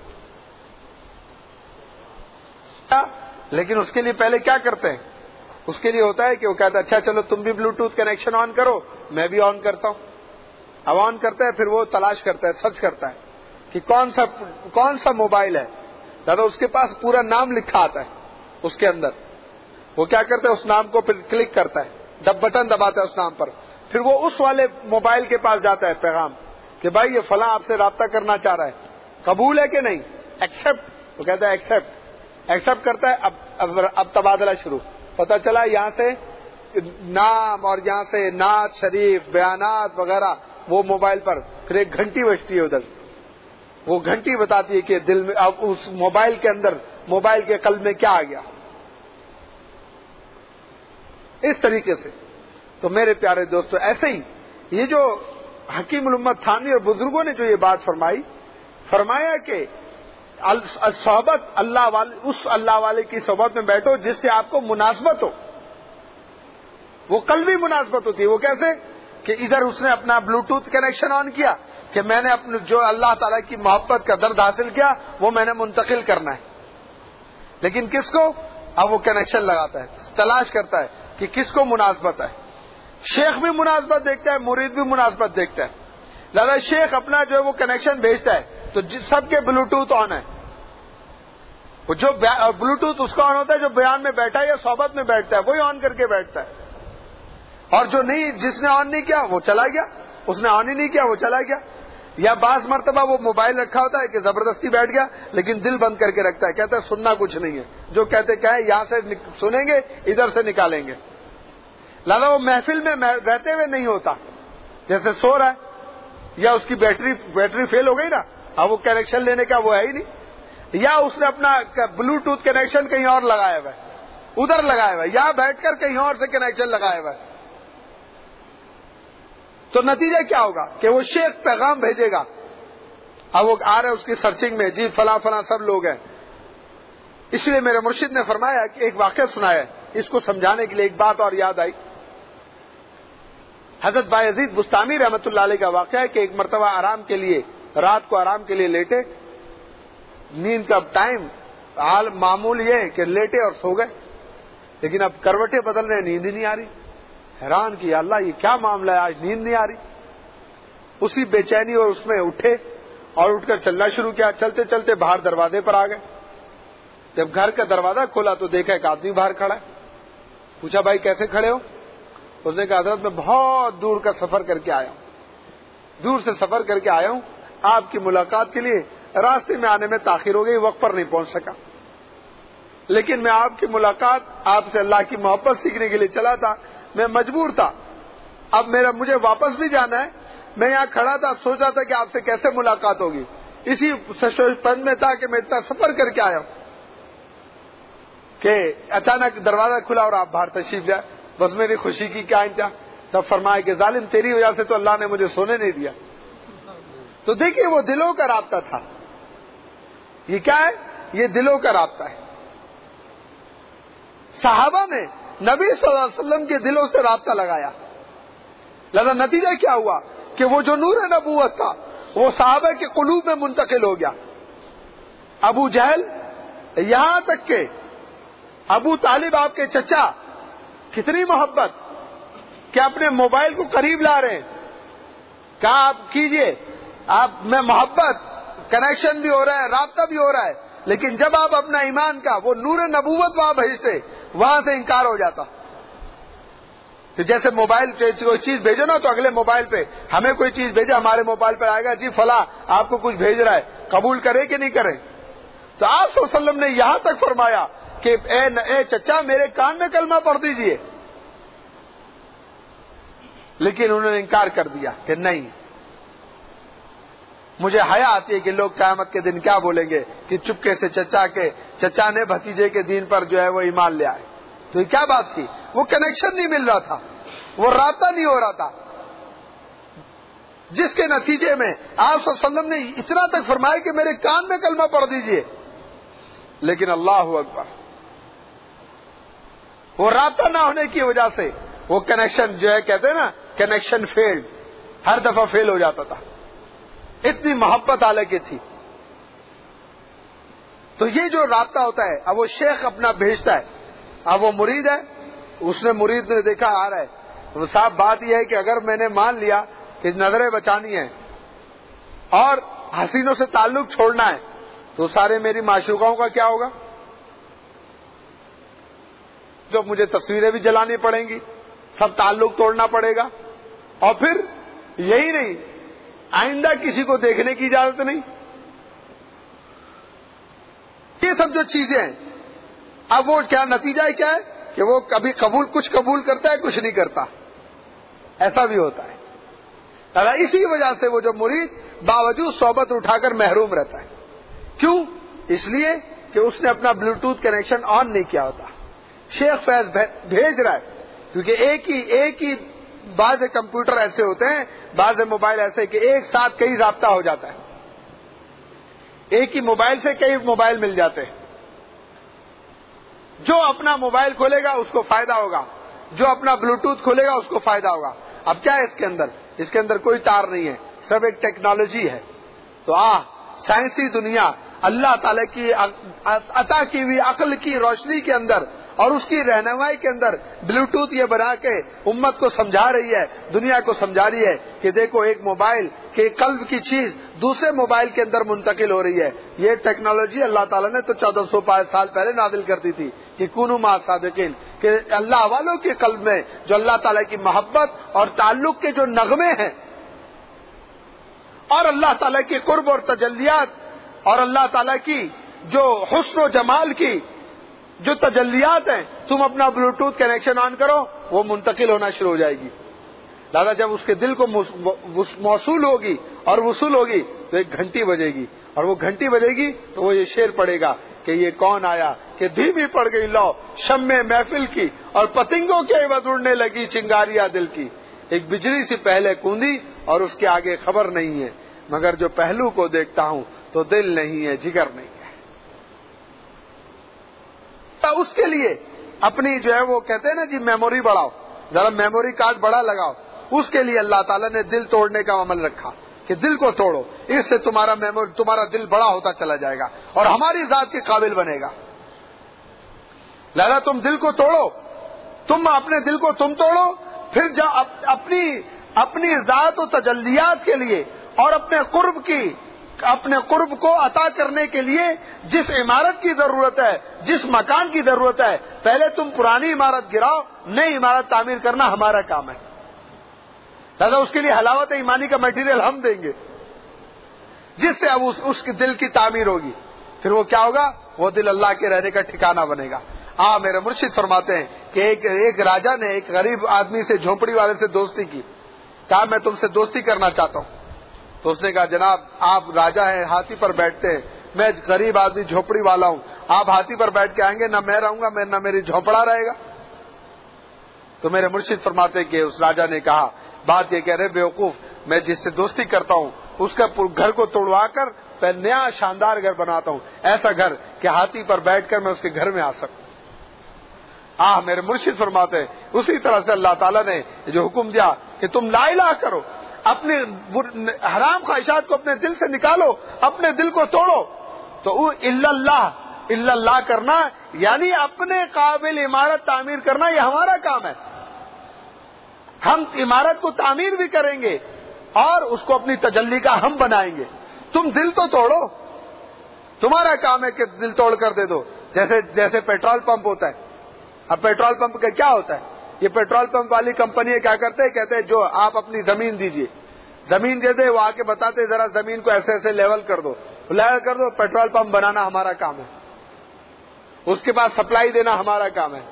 لیکن اس کے لیے پہلے کیا کرتے ہیں؟ اس کے لیے ہوتا ہے کہ وہ کہتا ہے اچھا چلو تم بھی بلوٹوتھ کنیکشن آن کرو، میں بھی آن کرتا ہوں. اب آن کرتا ہے، پھر وہ تلاش کرتا ہے، سرچ کرتا ہے کہ کون سا کون سا موبائل ہے. دادا اس کے پاس پورا نام لکھا آتا ہے اس کے اندر. وہ کیا کرتا ہے؟ اس نام کو پھر کلک کرتا ہے، دب بٹن دباتا ہے اس نام پر. پھر وہ اس والے موبائل کے پاس جاتا ہے پیغام کہ بھائی یہ فلاں آپ سے رابطہ کرنا چاہ رہا ہے، قبول ہے کہ نہیں؟ ایکسپٹ. وہ کہتا ہے ایکسپٹ. ایکسپٹ کرتا ہے. اب اب, اب تبادلہ شروع. پتا چلا یہاں سے نام اور یہاں سے نعت شریف بیانات وغیرہ وہ موبائل پر. پھر ایک گھنٹی بجتی ہے ادھر، وہ گھنٹی بتاتی ہے کہ دل میں اب اس موبائل کے اندر موبائل کے قلب میں کیا آ گیا. اس طریقے سے تو میرے پیارے دوستو ایسے ہی یہ جو حکیم الامت تھانوی اور بزرگوں نے جو یہ بات فرمائی فرمایا کہ صحبت اللہ والے اس اللہ والے کی صحبت میں بیٹھو جس سے آپ کو مناسبت ہو. وہ قلبی مناسبت ہوتی ہے. وہ کیسے؟ کہ ادھر اس نے اپنا بلوٹوتھ کنیکشن آن کیا کہ میں نے اپنے جو اللہ تعالیٰ کی محبت کا درد حاصل کیا وہ میں نے منتقل کرنا ہے. لیکن کس کو؟ اب وہ کنیکشن لگاتا ہے، تلاش کرتا ہے کہ کس کو مناسبت ہے. شیخ بھی مناسبت دیکھتا ہے، مرید بھی مناسبت دیکھتا ہے. لہذا شیخ اپنا جو ہے وہ کنیکشن بھیجتا ہے تو سب کے بلوٹوتھ آن ہے. وہ جو بلوٹوتھ اس کا آن ہوتا ہے جو بیان میں بیٹھا ہے یا صحبت میں بیٹھتا ہے وہی آن کر کے بیٹھتا ہے. اور جو نہیں جس نے آن نہیں کیا وہ چلا گیا، اس نے آن ہی نہیں کیا وہ چلا گیا. یا بعض مرتبہ وہ موبائل رکھا ہوتا ہے کہ زبردستی بیٹھ گیا لیکن دل بند کر کے رکھتا ہے، کہتا ہے سننا کچھ نہیں ہے، جو کہتے کہیں یہاں سے سنیں گے ادھر سے نکالیں گے. لہذا وہ محفل میں رہتے ہوئے نہیں ہوتا، جیسے سو رہا ہے یا اس کی بیٹری بیٹری فیل ہو گئی نا، اب وہ کنیکشن لینے کا وہ ہے ہی نہیں. یا اس نے اپنا بلوٹوتھ کنیکشن کہیں اور لگایا ہوا ہے، ادھر لگایا ہوا ہے، یا بیٹھ کر کہیں اور سے کنیکشن لگایا ہوا ہے. تو نتیجہ کیا ہوگا کہ وہ شیخ پیغام بھیجے گا. اب وہ آ رہے اس کی سرچنگ میں، جی فلاں فلاں سب لوگ ہیں. اس لیے میرے مرشد نے فرمایا کہ ایک واقعہ سنایا ہے، اس کو سمجھانے کے لیے ایک بات اور یاد آئی. حضرت بایزید بستامی رحمۃ اللہ علیہ کا واقعہ ہے کہ ایک مرتبہ آرام کے لیے رات کو آرام کے لیے لیٹے، نیند کا ٹائم حال معمول یہ ہے کہ لیٹے اور سو گئے، لیکن اب کروٹیں بدل رہے، نیند ہی نہیں آ رہی. حیران کیا اللہ یہ کیا معاملہ ہے، آج نیند نہیں آ رہی. اسی بے چینی اور اس میں اٹھے اور اٹھ کر چلنا شروع کیا. چلتے چلتے باہر دروازے پر آ گئے. جب گھر کا دروازہ کھولا تو دیکھا ایک آدمی باہر کھڑا ہے. پوچھا بھائی کیسے کھڑے ہو؟ اس نے کہا حضرت میں بہت دور کا سفر کر کے آیا ہوں، دور سے سفر کر کے آیا ہوں آپ کی ملاقات کے لیے. راستے میں آنے میں تاخیر ہو گئی، وقت پر نہیں پہنچ سکا، لیکن میں آپ کی ملاقات آپ سے اللہ کی محبت سیکھنے کے لیے چلا تھا، میں مجبور تھا. اب میرا مجھے واپس بھی جانا ہے. میں یہاں کھڑا تھا، سوچا تھا کہ آپ سے کیسے ملاقات ہوگی، اسی پن میں تھا کہ میں اتنا سفر کر کے آیا ہوں کہ اچانک دروازہ کھلا اور آپ باہر تشریف لائے. بس میری خوشی کی کیا انتہا. تب فرمایا کہ ظالم تیری وجہ سے تو اللہ نے مجھے سونے نہیں دیا. تو دیکھیے وہ دلوں کا رابطہ تھا. یہ کیا ہے؟ یہ دلوں کا رابطہ ہے. صحابہ نے نبی صلی اللہ علیہ وسلم کے دلوں سے رابطہ لگایا. لہذا نتیجہ کیا ہوا کہ وہ جو نور نبوت تھا وہ صحابہ کے قلوب میں منتقل ہو گیا. ابو جہل یہاں تک کہ ابو طالب آپ کے چچا کتنی محبت کہ اپنے موبائل کو قریب لا رہے ہیں. کہا آپ کیجئے، آپ میں محبت کنیکشن بھی ہو رہا ہے، رابطہ بھی ہو رہا ہے، لیکن جب آپ اپنا ایمان کا وہ نور نبوت وہاں بھیجتے وہاں سے انکار ہو جاتا. تو جیسے موبائل کوئی چیز بھیجو نا تو اگلے موبائل پہ ہمیں کوئی چیز بھیجے، ہمارے موبائل پہ آئے گا جی فلاں آپ کو کچھ بھیج رہا ہے، قبول کرے کہ نہیں کرے. تو آپ صلی اللہ علیہ وسلم نے یہاں تک فرمایا کہ اے, اے چچا میرے کان میں کلمہ پڑھ دیجئے، لیکن انہوں نے انکار کر دیا کہ نہیں. مجھے حیا آتی ہے کہ لوگ قیامت کے دن کیا بولیں گے کہ چپکے سے چچا کے چچا نے بھتیجے کے دین پر جو ہے وہ ایمان لے آئے. تو یہ کیا بات تھی؟ وہ کنیکشن نہیں مل رہا تھا، وہ رابطہ نہیں ہو رہا تھا، جس کے نتیجے میں آپ صلی اللہ علیہ وسلم نے اتنا تک فرمایا کہ میرے کان میں کلمہ پڑھ دیجئے. لیکن اللہ اکبر، وہ رابطہ نہ ہونے کی وجہ سے وہ کنیکشن جو ہے کہتے ہیں نا کنیکشن فیلڈ، ہر دفعہ فیل ہو جاتا تھا، اتنی محبت اعلی کی تھی. تو یہ جو رابطہ ہوتا ہے، اب وہ شیخ اپنا بھیجتا ہے، اب وہ مرید ہے، اس نے مرید نے دیکھا آ رہا ہے، تو صاحب بات یہ ہے کہ اگر میں نے مان لیا کہ نظریں بچانی ہیں اور حسینوں سے تعلق چھوڑنا ہے تو سارے میری معشوقاؤں کا کیا ہوگا؟ جو مجھے تصویریں بھی جلانی پڑیں گی، سب تعلق توڑنا پڑے گا، اور پھر یہی نہیں، آئندہ کسی کو دیکھنے کی اجازت نہیں. یہ سب جو چیزیں ہیں، اب وہ کیا نتیجہ ہے، کیا ہے کہ وہ کبھی قبول کچھ قبول کرتا ہے، کچھ نہیں کرتا. ایسا بھی ہوتا ہے. اسی وجہ سے وہ جو مرید باوجود صحبت اٹھا کر محروم رہتا ہے. کیوں؟ اس لیے کہ اس نے اپنا بلوٹوتھ کنیکشن آن نہیں کیا ہوتا. شیخ فیض بھیج رہا ہے، کیونکہ ایک ہی ایک ہی بعض کمپیوٹر ایسے ہوتے ہیں، بعض موبائل ایسے کہ ایک ساتھ کئی رابطہ ہو جاتا ہے، ایک ہی موبائل سے کئی موبائل مل جاتے ہیں. جو اپنا موبائل کھولے گا اس کو فائدہ ہوگا، جو اپنا بلوٹوتھ کھولے گا اس کو فائدہ ہوگا. اب کیا ہے اس کے اندر؟ اس کے اندر کوئی تار نہیں ہے، سب ایک ٹیکنالوجی ہے. تو آ سائنسی دنیا اللہ تعالی کی عطا کی ہوئی عقل کی روشنی کے اندر اور اس کی رہنمائی کے اندر بلوٹوتھ یہ بنا کے امت کو سمجھا رہی ہے، دنیا کو سمجھا رہی ہے کہ دیکھو ایک موبائل کے قلب کی چیز دوسرے موبائل کے اندر منتقل ہو رہی ہے. یہ ٹیکنالوجی اللہ تعالیٰ نے تو چودہ سو سال پہلے نازل کر دی تھی کہ کونوا مع الصادقین، کہ اللہ والوں کے قلب میں جو اللہ تعالیٰ کی محبت اور تعلق کے جو نغمے ہیں اور اللہ تعالیٰ کے قرب اور تجلیات اور اللہ تعالیٰ کی جو حسن و جمال کی جو تجلیات ہیں، تم اپنا بلوٹوتھ کنیکشن آن کرو، وہ منتقل ہونا شروع ہو جائے گی. لہذا جب اس کے دل کو موصول ہوگی اور وصول ہوگی تو ایک گھنٹی بجے گی، اور وہ گھنٹی بجے گی تو وہ یہ شعر پڑے گا کہ یہ کون آیا کہ دھیمی پڑ گئی لو شمع محفل کی، اور پتنگوں کے عوض اڑنے لگی چنگاریاں دل کی. ایک بجلی سی پہلے کوندی اور اس کے آگے خبر نہیں ہے، مگر جو پہلو کو دیکھتا ہوں تو دل نہیں ہے، جگر نہیں ہے. اس کے لیے اپنی جو ہے وہ کہتے ہیں نا جی میموری بڑھاؤ، ذرا میموری کارڈ بڑا لگاؤ. اس کے لیے اللہ تعالیٰ نے دل توڑنے کا عمل رکھا کہ دل کو توڑو، اس سے تمہارا میموری تمہارا دل بڑا ہوتا چلا جائے گا اور ہماری ذات کے قابل بنے گا. لہذا تم دل کو توڑو، تم اپنے دل کو تم توڑو، پھر جا اپنی اپنی ذات و تجلیات کے لیے اور اپنے قرب کی اپنے قرب کو عطا کرنے کے لیے جس عمارت کی ضرورت ہے، جس مکان کی ضرورت ہے، پہلے تم پرانی عمارت گراؤ، نئی عمارت تعمیر کرنا ہمارا کام ہے. لہذا اس کے لیے حلاوت ایمانی کا میٹیریل ہم دیں گے، جس سے اب اس, اس کے دل کی تعمیر ہوگی. پھر وہ کیا ہوگا؟ وہ دل اللہ کے رہنے کا ٹھکانہ بنے گا. آ میرے مرشد فرماتے ہیں کہ ایک ایک راجا نے ایک غریب آدمی سے، جھونپڑی والے سے دوستی کی. کہا میں تم سے دوستی کرنا چاہتا ہوں. تو اس نے کہا جناب آپ راجا ہیں، ہاتھی پر بیٹھتے ہیں، میں غریب آدمی جھونپڑی والا ہوں، آپ ہاتھی پر بیٹھ کے آئیں گے، نہ میں رہوں گا نہ میری جھونپڑا رہے گا. تو میرے مرشد فرماتے کہ اس راجا نے کہا بات یہ کہہ رہے بیوقوف، میں جس سے دوستی کرتا ہوں اس کا گھر کو توڑوا کر میں نیا شاندار گھر بناتا ہوں، ایسا گھر کہ ہاتھی پر بیٹھ کر میں اس کے گھر میں آ سکوں. آہ میرے مرشد فرماتے ہیں اسی طرح سے اللہ تعالیٰ نے جو حکم دیا کہ تم لا الہ کرو، اپنے حرام خواہشات کو اپنے دل سے نکالو، اپنے دل کو توڑو. تو الا اللہ الا اللہ کرنا یعنی اپنے قابل عمارت تعمیر کرنا، یہ ہمارا کام ہے. ہم عمارت کو تعمیر بھی کریں گے اور اس کو اپنی تجلی کا ہم بنائیں گے. تم دل تو توڑو، تمہارا کام ہے کہ دل توڑ کر دے دو. جیسے جیسے پیٹرول پمپ ہوتا ہے. اب پیٹرول پمپ کا کیا ہوتا ہے؟ یہ پیٹرول پمپ والی کمپنی کیا کرتے ہیں؟ کہتے ہیں جو آپ اپنی زمین دیجئے، زمین دے دے، وہ آ کے بتاتے ذرا زمین کو ایسے ایسے لیول کر دو، لیول کر دو. پیٹرول پمپ بنانا ہمارا کام ہے، اس کے بعد سپلائی دینا ہمارا کام ہے.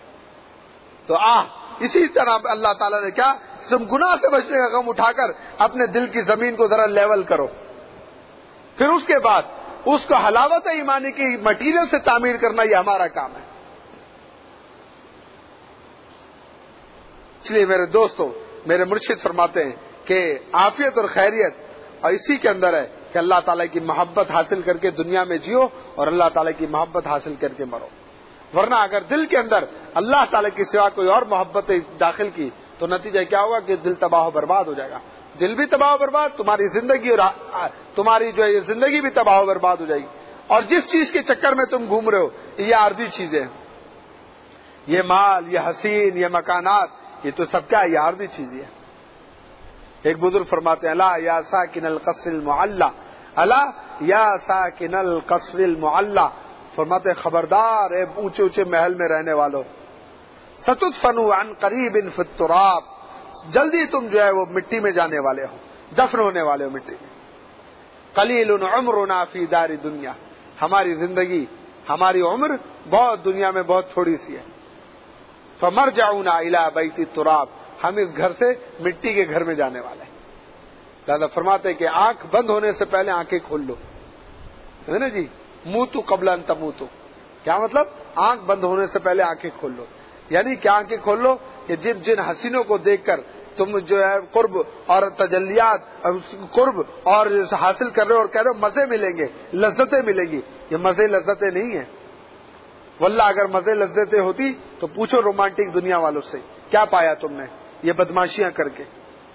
تو آ اسی طرح اللہ تعالیٰ نے کیا تم گناہ سے بچنے کا غم اٹھا کر اپنے دل کی زمین کو ذرا لیول کرو، پھر اس کے بعد اس کو حلاوت ایمانی کی مٹیریل سے تعمیر کرنا یہ ہمارا کام ہے. اس لیے میرے دوستو، میرے مرشد فرماتے ہیں کہ عافیت اور خیریت اور اسی کے اندر ہے کہ اللہ تعالیٰ کی محبت حاصل کر کے دنیا میں جیو اور اللہ تعالیٰ کی محبت حاصل کر کے مرو. ورنہ اگر دل کے اندر اللہ تعالیٰ کی سوا کوئی اور محبت داخل کی تو نتیجہ کیا ہوگا کہ دل تباہ و برباد ہو جائے گا. دل بھی تباہ و برباد، تمہاری زندگی اور تمہاری جو ہے یہ زندگی بھی تباہ و برباد ہو جائے گی. اور جس چیز کے چکر میں تم گھوم رہے ہو یہ عارضی چیزیں ہیں، یہ مال، یہ حسین، یہ مکانات، یہ تو سب کیا ہے؟ یہ عارضی چیزیں ہیں. ایک بزرگ فرماتے ہیں الا یا ساکن القصر المعلی، الا یا ساکن القصر المعلی، فرماتے ہیں خبردار اے اونچے اونچے محل میں رہنے والوں، ستدفنوا عن قریب فی التراب، جلدی تم جو ہے وہ مٹی میں جانے والے ہو، دفن ہونے والے ہو مٹی میں. قلیل عمرنا فی دار دنیا، ہماری زندگی، ہماری عمر بہت دنیا میں بہت تھوڑی سی ہے. فمرجعنا الی بیت التراب، ہم اس گھر سے مٹی کے گھر میں جانے والے ہیں. لہذا فرماتے ہیں کہ آنکھ بند ہونے سے پہلے آنکھیں کھول لو، ہے نا جی، موتو قبل ان تموتو. کیا مطلب؟ آنکھ بند ہونے سے پہلے آنکھیں کھول لو. یعنی کیا آنکھیں کھول لو کہ جن جن حسینوں کو دیکھ کر تم جو ہے قرب اور تجلیات قرب اور حاصل کر رہے ہو اور کہہ رہے ہو مزے ملیں گے، لذتیں ملیں گی، یہ مزے لذتیں نہیں ہیں. واللہ اگر مزے لذتیں ہوتی تو پوچھو رومانٹک دنیا والوں سے کیا پایا تم نے یہ بدماشیاں کر کے،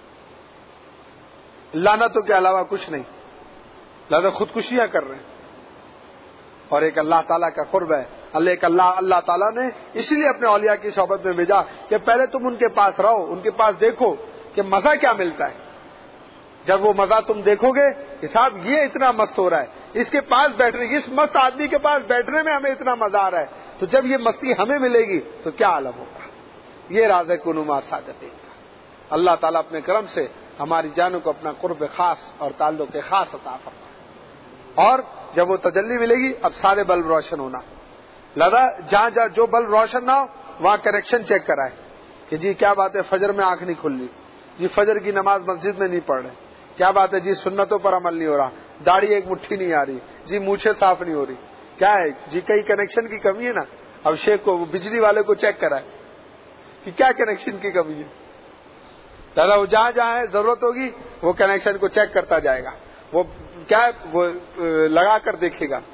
لعنتوں کے علاوہ کچھ نہیں. لہذا خودکشیاں کر رہے ہیں. اور ایک اللہ تعالیٰ کا قرب ہے. اللہ ایک اللہ اللہ تعالیٰ نے اسی لیے اپنے اولیاء کی صحبت میں بھیجا کہ پہلے تم ان کے پاس رہو، ان کے پاس دیکھو کہ مزہ کیا ملتا ہے. جب وہ مزہ تم دیکھو گے کہ صاحب یہ اتنا مست ہو رہا ہے، اس کے پاس بیٹھنے، اس مست آدمی کے پاس بیٹھنے میں ہمیں اتنا مزہ آ رہا ہے، تو جب یہ مستی ہمیں ملے گی تو کیا عالم ہوگا. یہ راز ہے کنما سعادتین کا. اللہ تعالیٰ اپنے کرم سے ہماری جانوں کو اپنا قرب خاص اور تعلق خاص عطا فرمائے. اور جب وہ تجلی ملے گی اب سارے بلب روشن ہونا. لہذا جہاں جہاں جو بلب روشن نہ ہو وہاں کنیکشن چیک کرائے کہ جی کیا بات ہے فجر میں آنکھ نہیں کھل رہی، جی فجر کی نماز مسجد میں نہیں پڑھ رہے، کیا بات ہے جی سنتوں پر عمل نہیں ہو رہا، داڑھی ایک مٹھی نہیں آ رہی، جی مونچھیں صاف نہیں ہو رہی، کیا ہے جی کئی کنیکشن کی کمی ہے نا. اب شیخ کو بجلی والے کو چیک کرائے کہ کیا کنیکشن کی کمی ہے. دادا وہ جہاں جہاں ہے ضرورت ہوگی وہ کنیکشن کو چیک کرتا جائے گا. وہ کیا ہے وہ لگا کر دیکھے گا،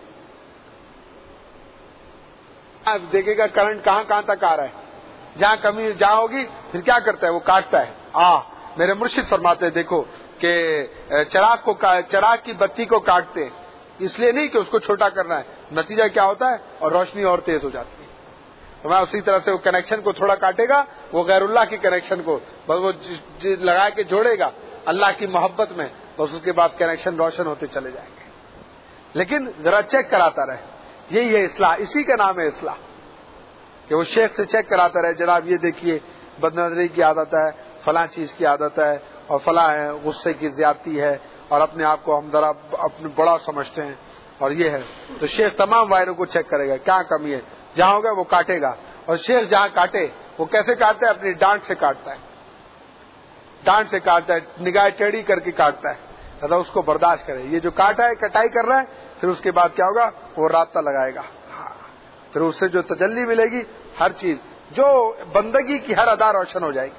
دیکھے گا کرنٹ کہاں کہاں تک آ رہا ہے. جہاں کمی جہاں ہوگی پھر کیا کرتا ہے وہ کاٹتا ہے. آ میرے مرشد فرماتے ہیں دیکھو کہ چراغ کو چراغ کی بتی کو کاٹتے ہیں اس لیے نہیں کہ اس کو چھوٹا کرنا ہے، نتیجہ کیا ہوتا ہے اور روشنی اور تیز ہو جاتی ہے. تو میں اسی طرح سے وہ کنیکشن کو تھوڑا کاٹے گا، وہ غیر اللہ کی کنیکشن کو بس وہ لگا کے جوڑے گا اللہ کی محبت میں، بس اس کے بعد کنیکشن روشن ہوتے چلے جائیں گے. لیکن ذرا چیک کراتا رہے. یہی ہے اصلاح، اسی کا نام ہے اصلاح کہ وہ شیخ سے چیک کراتا رہے جناب یہ دیکھیے بد نظری کی عادت ہے، فلاں چیز کی عادت ہے، اور فلاں ہے غصے کی زیادتی ہے، اور اپنے آپ کو ہم ذرا اپنے بڑا سمجھتے ہیں اور یہ ہے. تو شیخ تمام وائروں کو چیک کرے گا کیا کمی ہے، جہاں ہوگا وہ کاٹے گا. اور شیخ جہاں کاٹے وہ کیسے کاٹتا ہے؟ اپنی ڈانٹ سے کاٹتا ہے، ڈانٹ سے کاٹتا ہے، نگاہ ٹیڑھی کر کے کاٹتا ہے. اگر اس کو برداشت کرے، یہ جو کاٹا ہے کٹائی کر رہا ہے، پھر اس کے بعد کیا ہوگا وہ رابطہ لگائے گا. پھر اس سے جو تجلی ملے گی ہر چیز جو بندگی کی ہر ادا روشن ہو جائے گی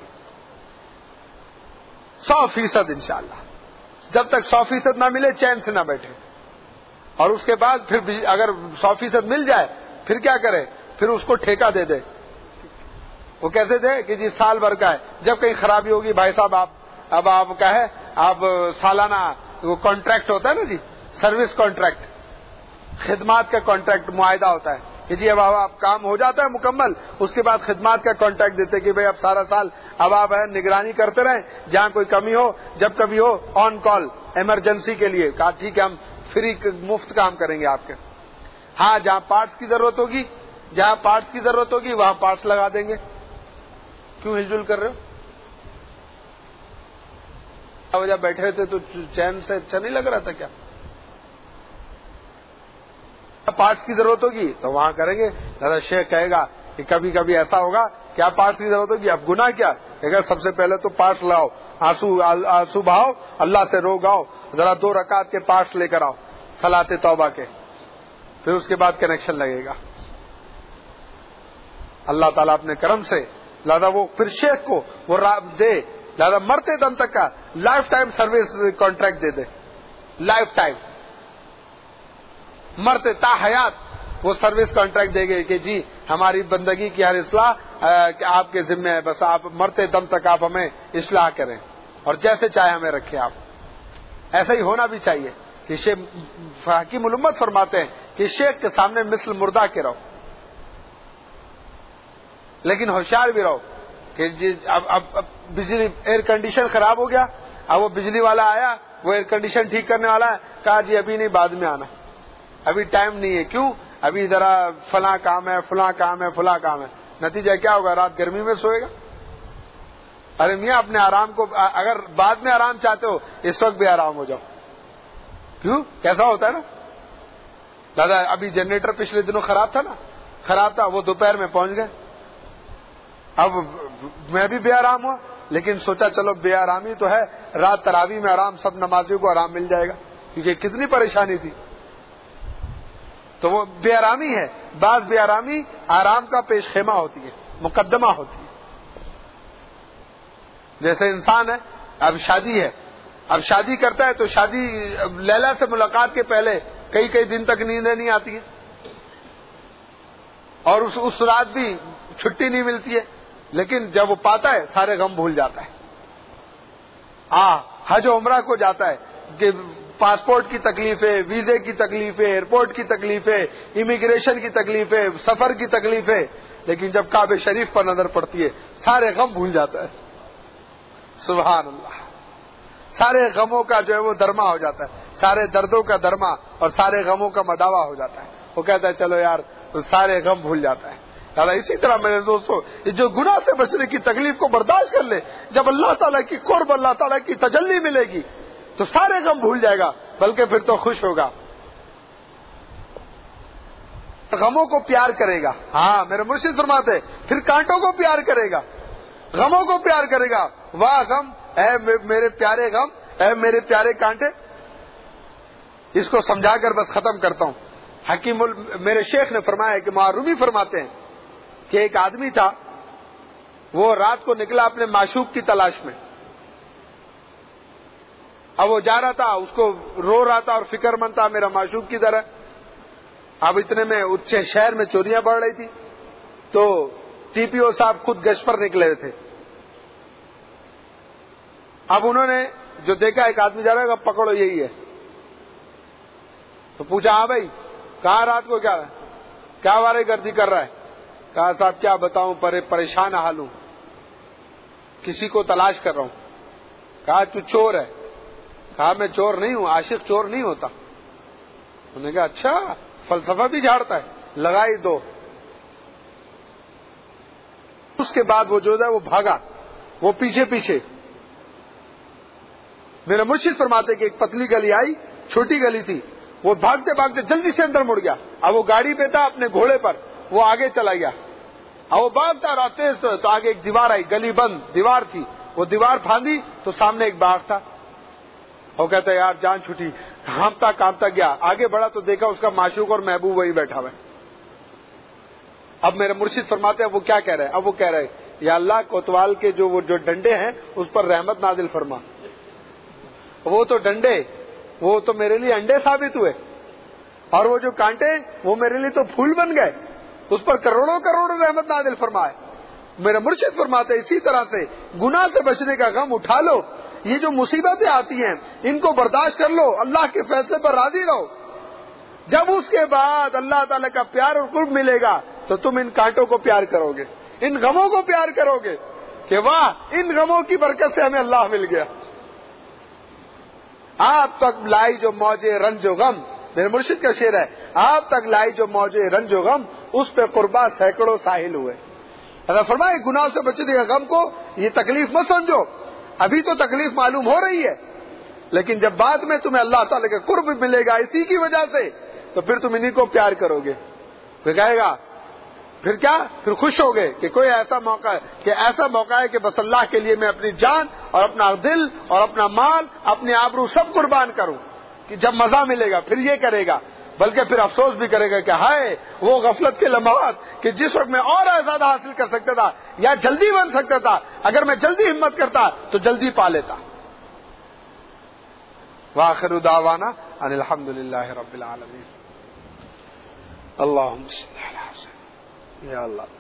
سو فیصد انشاءاللہ. جب تک سو فیصد نہ ملے چین سے نہ بیٹھے. اور اس کے بعد پھر اگر سو فیصد مل جائے پھر کیا کرے؟ پھر اس کو ٹھیکہ دے دے. وہ کیسے دے کہ جی سال بھر کا ہے، جب کہیں خرابی ہوگی بھائی صاحب آپ اب آپ کا ہے آپ سالانہ وہ کانٹریکٹ ہوتا ہے نا جی، سروس کانٹریکٹ، خدمات کا کانٹریکٹ معاہدہ ہوتا ہے کہ جی اب آپ کام ہو جاتا ہے مکمل، اس کے بعد خدمات کا کانٹریکٹ دیتے کہ بھائی اب سارا سال اب آپ ہے نگرانی کرتے رہیں، جہاں کوئی کمی ہو جب کبھی ہو آن کال ایمرجنسی کے لیے کہا ٹھیک ہے ہم فری مفت کام کریں گے آپ کے. ہاں جہاں پارٹس کی ضرورت ہوگی جہاں پارٹس کی ضرورت ہوگی وہاں پارٹس لگا دیں گے. کیوں ہل جل کر رہے ہو؟ وجہ بیٹھے تھے تو چین سے اچھا نہیں لگ رہا تھا کیا؟ پارٹس کی ضرورت ہوگی تو وہاں کریں گے. ذرا شیخ کہے گا کہ کبھی کبھی ایسا ہوگا کیا پارٹس کی ضرورت ہوگی، اب گناہ کیا کہ اگر سب سے پہلے تو پارٹس لاؤ، آنسو آنسو بہاؤ، اللہ سے رو گاؤ، ذرا دو رکعت کے پارٹس لے کر آؤ صلاۃ توبہ کے، پھر اس کے بعد کنیکشن لگے گا. اللہ تعالیٰ اپنے کرم سے لہذا وہ پھر شیخ کو وہ دے، لہذا مرتے دم تک کا لائف ٹائم سروس کانٹریکٹ دے دے، لائف ٹائم مرتے تا حیات وہ سروس کانٹریکٹ دے گے کہ جی ہماری بندگی کی ہر اصلاح آپ کے ذمہ ہے، بس آپ مرتے دم تک آپ ہمیں اصلاح کریں. اور جیسے چاہے ہمیں رکھے آپ. ایسا ہی ہونا بھی چاہیے کہ شیخ حکیم الامت فرماتے ہیں کہ شیخ کے سامنے مثل مردہ کے رہو، لیکن ہوشیار بھی رہو کہ اب اب اب بجلی ایئر کنڈیشن خراب ہو گیا، اب وہ بجلی والا آیا، وہ ایئر کنڈیشن ٹھیک کرنے والا ہے، کہا جی ابھی نہیں بعد میں آنا، ابھی ٹائم نہیں ہے. کیوں؟ ابھی ذرا فلاں کام ہے فلاں کام ہے فلاں کام ہے. نتیجہ کیا ہوگا؟ رات گرمی میں سوئے گا. ارے میاں اپنے آرام کو، اگر بعد میں آرام چاہتے ہو اس وقت بھی آرام ہو جاؤ. کیوں؟ کیسا ہوتا ہے نا دادا، ابھی جنریٹر پچھلے دنوں خراب تھا نا، خراب تھا، وہ دوپہر میں پہنچ گئے. اب میں بھی بے آرام ہوا، لیکن سوچا چلو بے آرامی تو ہے، رات تراویح میں آرام، سب نمازیوں کو آرام مل جائے گا، کیونکہ کتنی پریشانی تھی. تو وہ بے آرامی ہے. بعض بے آرامی آرام کا پیش خیمہ ہوتی ہے، مقدمہ ہوتی ہے. جیسے انسان ہے، اب شادی ہے، اب شادی کرتا ہے تو شادی لیلا سے ملاقات کے پہلے کئی کئی دن تک نیندیں نہیں آتی ہے، اور اس اس رات بھی چھٹی نہیں ملتی ہے، لیکن جب وہ پاتا ہے سارے غم بھول جاتا ہے. ہاں حج و عمرہ کو جاتا ہے کہ پاسپورٹ کی تکلیفیں، ویزے کی تکلیفیں، ایئرپورٹ کی تکلیفیں، امیگریشن کی تکلیفیں، سفر کی تکلیفیں، لیکن جب کعبہ شریف پر نظر پڑتی ہے سارے غم بھول جاتا ہے. سبحان اللہ. سارے غموں کا جو ہے وہ درما ہو جاتا ہے، سارے دردوں کا درما اور سارے غموں کا مداوا ہو جاتا ہے. وہ کہتا ہے چلو یار سارے غم بھول جاتا ہے. اسی طرح میرے دوستو، جو گناہ سے بچنے کی تکلیف کو برداشت کر لے، جب اللہ تعالیٰ کی قرب، اللہ تعالیٰ کی تجلی ملے گی تو سارے غم بھول جائے گا، بلکہ پھر تو خوش ہوگا، غموں کو پیار کرے گا. ہاں میرے مرشد فرماتے پھر کانٹوں کو پیار کرے گا، غموں کو پیار کرے گا. واہ غم، اے میرے پیارے غم، اے میرے پیارے کانٹے. اس کو سمجھا کر بس ختم کرتا ہوں. حکیم ال... میرے شیخ نے فرمایا کہ معرومی فرماتے ہیں کہ ایک آدمی تھا، وہ رات کو نکلا اپنے معشوق کی تلاش میں. اب وہ جا رہا تھا، اس کو رو رہا تھا اور فکر مند تھا میرا معشوق کی طرح. اب اتنے میں اچھے شہر میں چوریاں بڑھ رہی تھی، تو ٹی پی او صاحب خود گشت پر نکلے تھے. اب انہوں نے جو دیکھا ایک آدمی جا رہا ہے، پکڑو یہی ہے. تو پوچھا ہاں بھائی کہاں رات کو کیا کیا وارے گردی کر رہا ہے؟ کہا صاحب کیا بتاؤں، پریشان حال ہوں، کسی کو تلاش کر رہا ہوں. کہا تو چور ہے؟ کہا میں چور نہیں ہوں، عاشق چور نہیں ہوتا. انہوں نے کہا اچھا فلسفہ بھی جھاڑتا ہے، لگائی دو. اس کے بعد وہ جو ہے وہ بھاگا، وہ پیچھے پیچھے. میرا مرشد فرماتے کہ ایک پتلی گلی آئی، چھوٹی گلی تھی، وہ بھاگتے بھاگتے جلدی سے اندر مڑ گیا. اب وہ گاڑی پہ تھا اپنے گھوڑے پر، وہ آگے چلا گیا. اب وہ بھاگتا رہا تیز تو آگے ایک دیوار آئی، گلی بند دیوار تھی، وہ دیوار پھاندی تو سامنے ایک باغ تھا. وہ کہتا ہے یار جان چھٹی، کانپتا کانپتا گیا، آگے بڑھا تو دیکھا اس کا معشوق اور محبوب وہی بیٹھا ہوا ہے. اب میرے مرشد فرماتے ہیں وہ کیا کہہ رہے ہیں؟ اب وہ کہہ رہے یا اللہ کوتوال کے جو وہ جو ڈنڈے ہیں اس پر رحمت نازل فرما. وہ تو ڈنڈے وہ تو میرے لیے انڈے ثابت ہوئے، اور وہ جو کانٹے وہ میرے لیے تو پھول بن گئے، اس پر کروڑوں کروڑوں رحمت نازل فرمائے. میرا مرشد فرماتے ہیں اسی طرح سے گناہ سے بچنے کا غم اٹھا لو. یہ جو مصیبتیں آتی ہیں ان کو برداشت کر لو، اللہ کے فیصلے پر راضی رہو. جب اس کے بعد اللہ تعالی کا پیار اور قرب ملے گا تو تم ان کانٹوں کو پیار کرو گے، ان غموں کو پیار کرو گے کہ واہ ان غموں کی برکت سے ہمیں اللہ مل گیا. آپ تک لائی جو موجے رنج و غم، میرے مرشد کا شعر ہے، آپ تک لائی جو موجے رنج و غم، اس پہ قربا سینکڑوں ساحل ہوئے. اللہ فرمائے گناہ سے بچنے کا غم کو یہ تکلیف مت سمجھو، ابھی تو تکلیف معلوم ہو رہی ہے، لیکن جب بعد میں تمہیں اللہ تعالی کا قرب ملے گا اسی کی وجہ سے تو پھر تم انہیں کو پیار کرو گے. پھر کہے گا پھر کیا پھر خوش ہو گئے کہ کوئی ایسا موقع ہے کہ ایسا موقع ہے کہ بس اللہ کے لیے میں اپنی جان اور اپنا دل اور اپنا مال اپنے آبرو سب قربان کروں. کہ جب مزہ ملے گا پھر یہ کرے گا، بلکہ پھر افسوس بھی کرے گا کہ ہائے وہ غفلت کے لمحات کہ جس وقت میں اور زیادہ حاصل کر سکتا تھا یا جلدی بن سکتا تھا، اگر میں جلدی ہمت کرتا تو جلدی پا لیتا. وآخر دعوانا ان الحمد للہ رب العالمین. اللہم صلی علی سیدنا یا اللہ.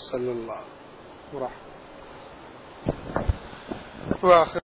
صلی اللہ علیہ وسلم.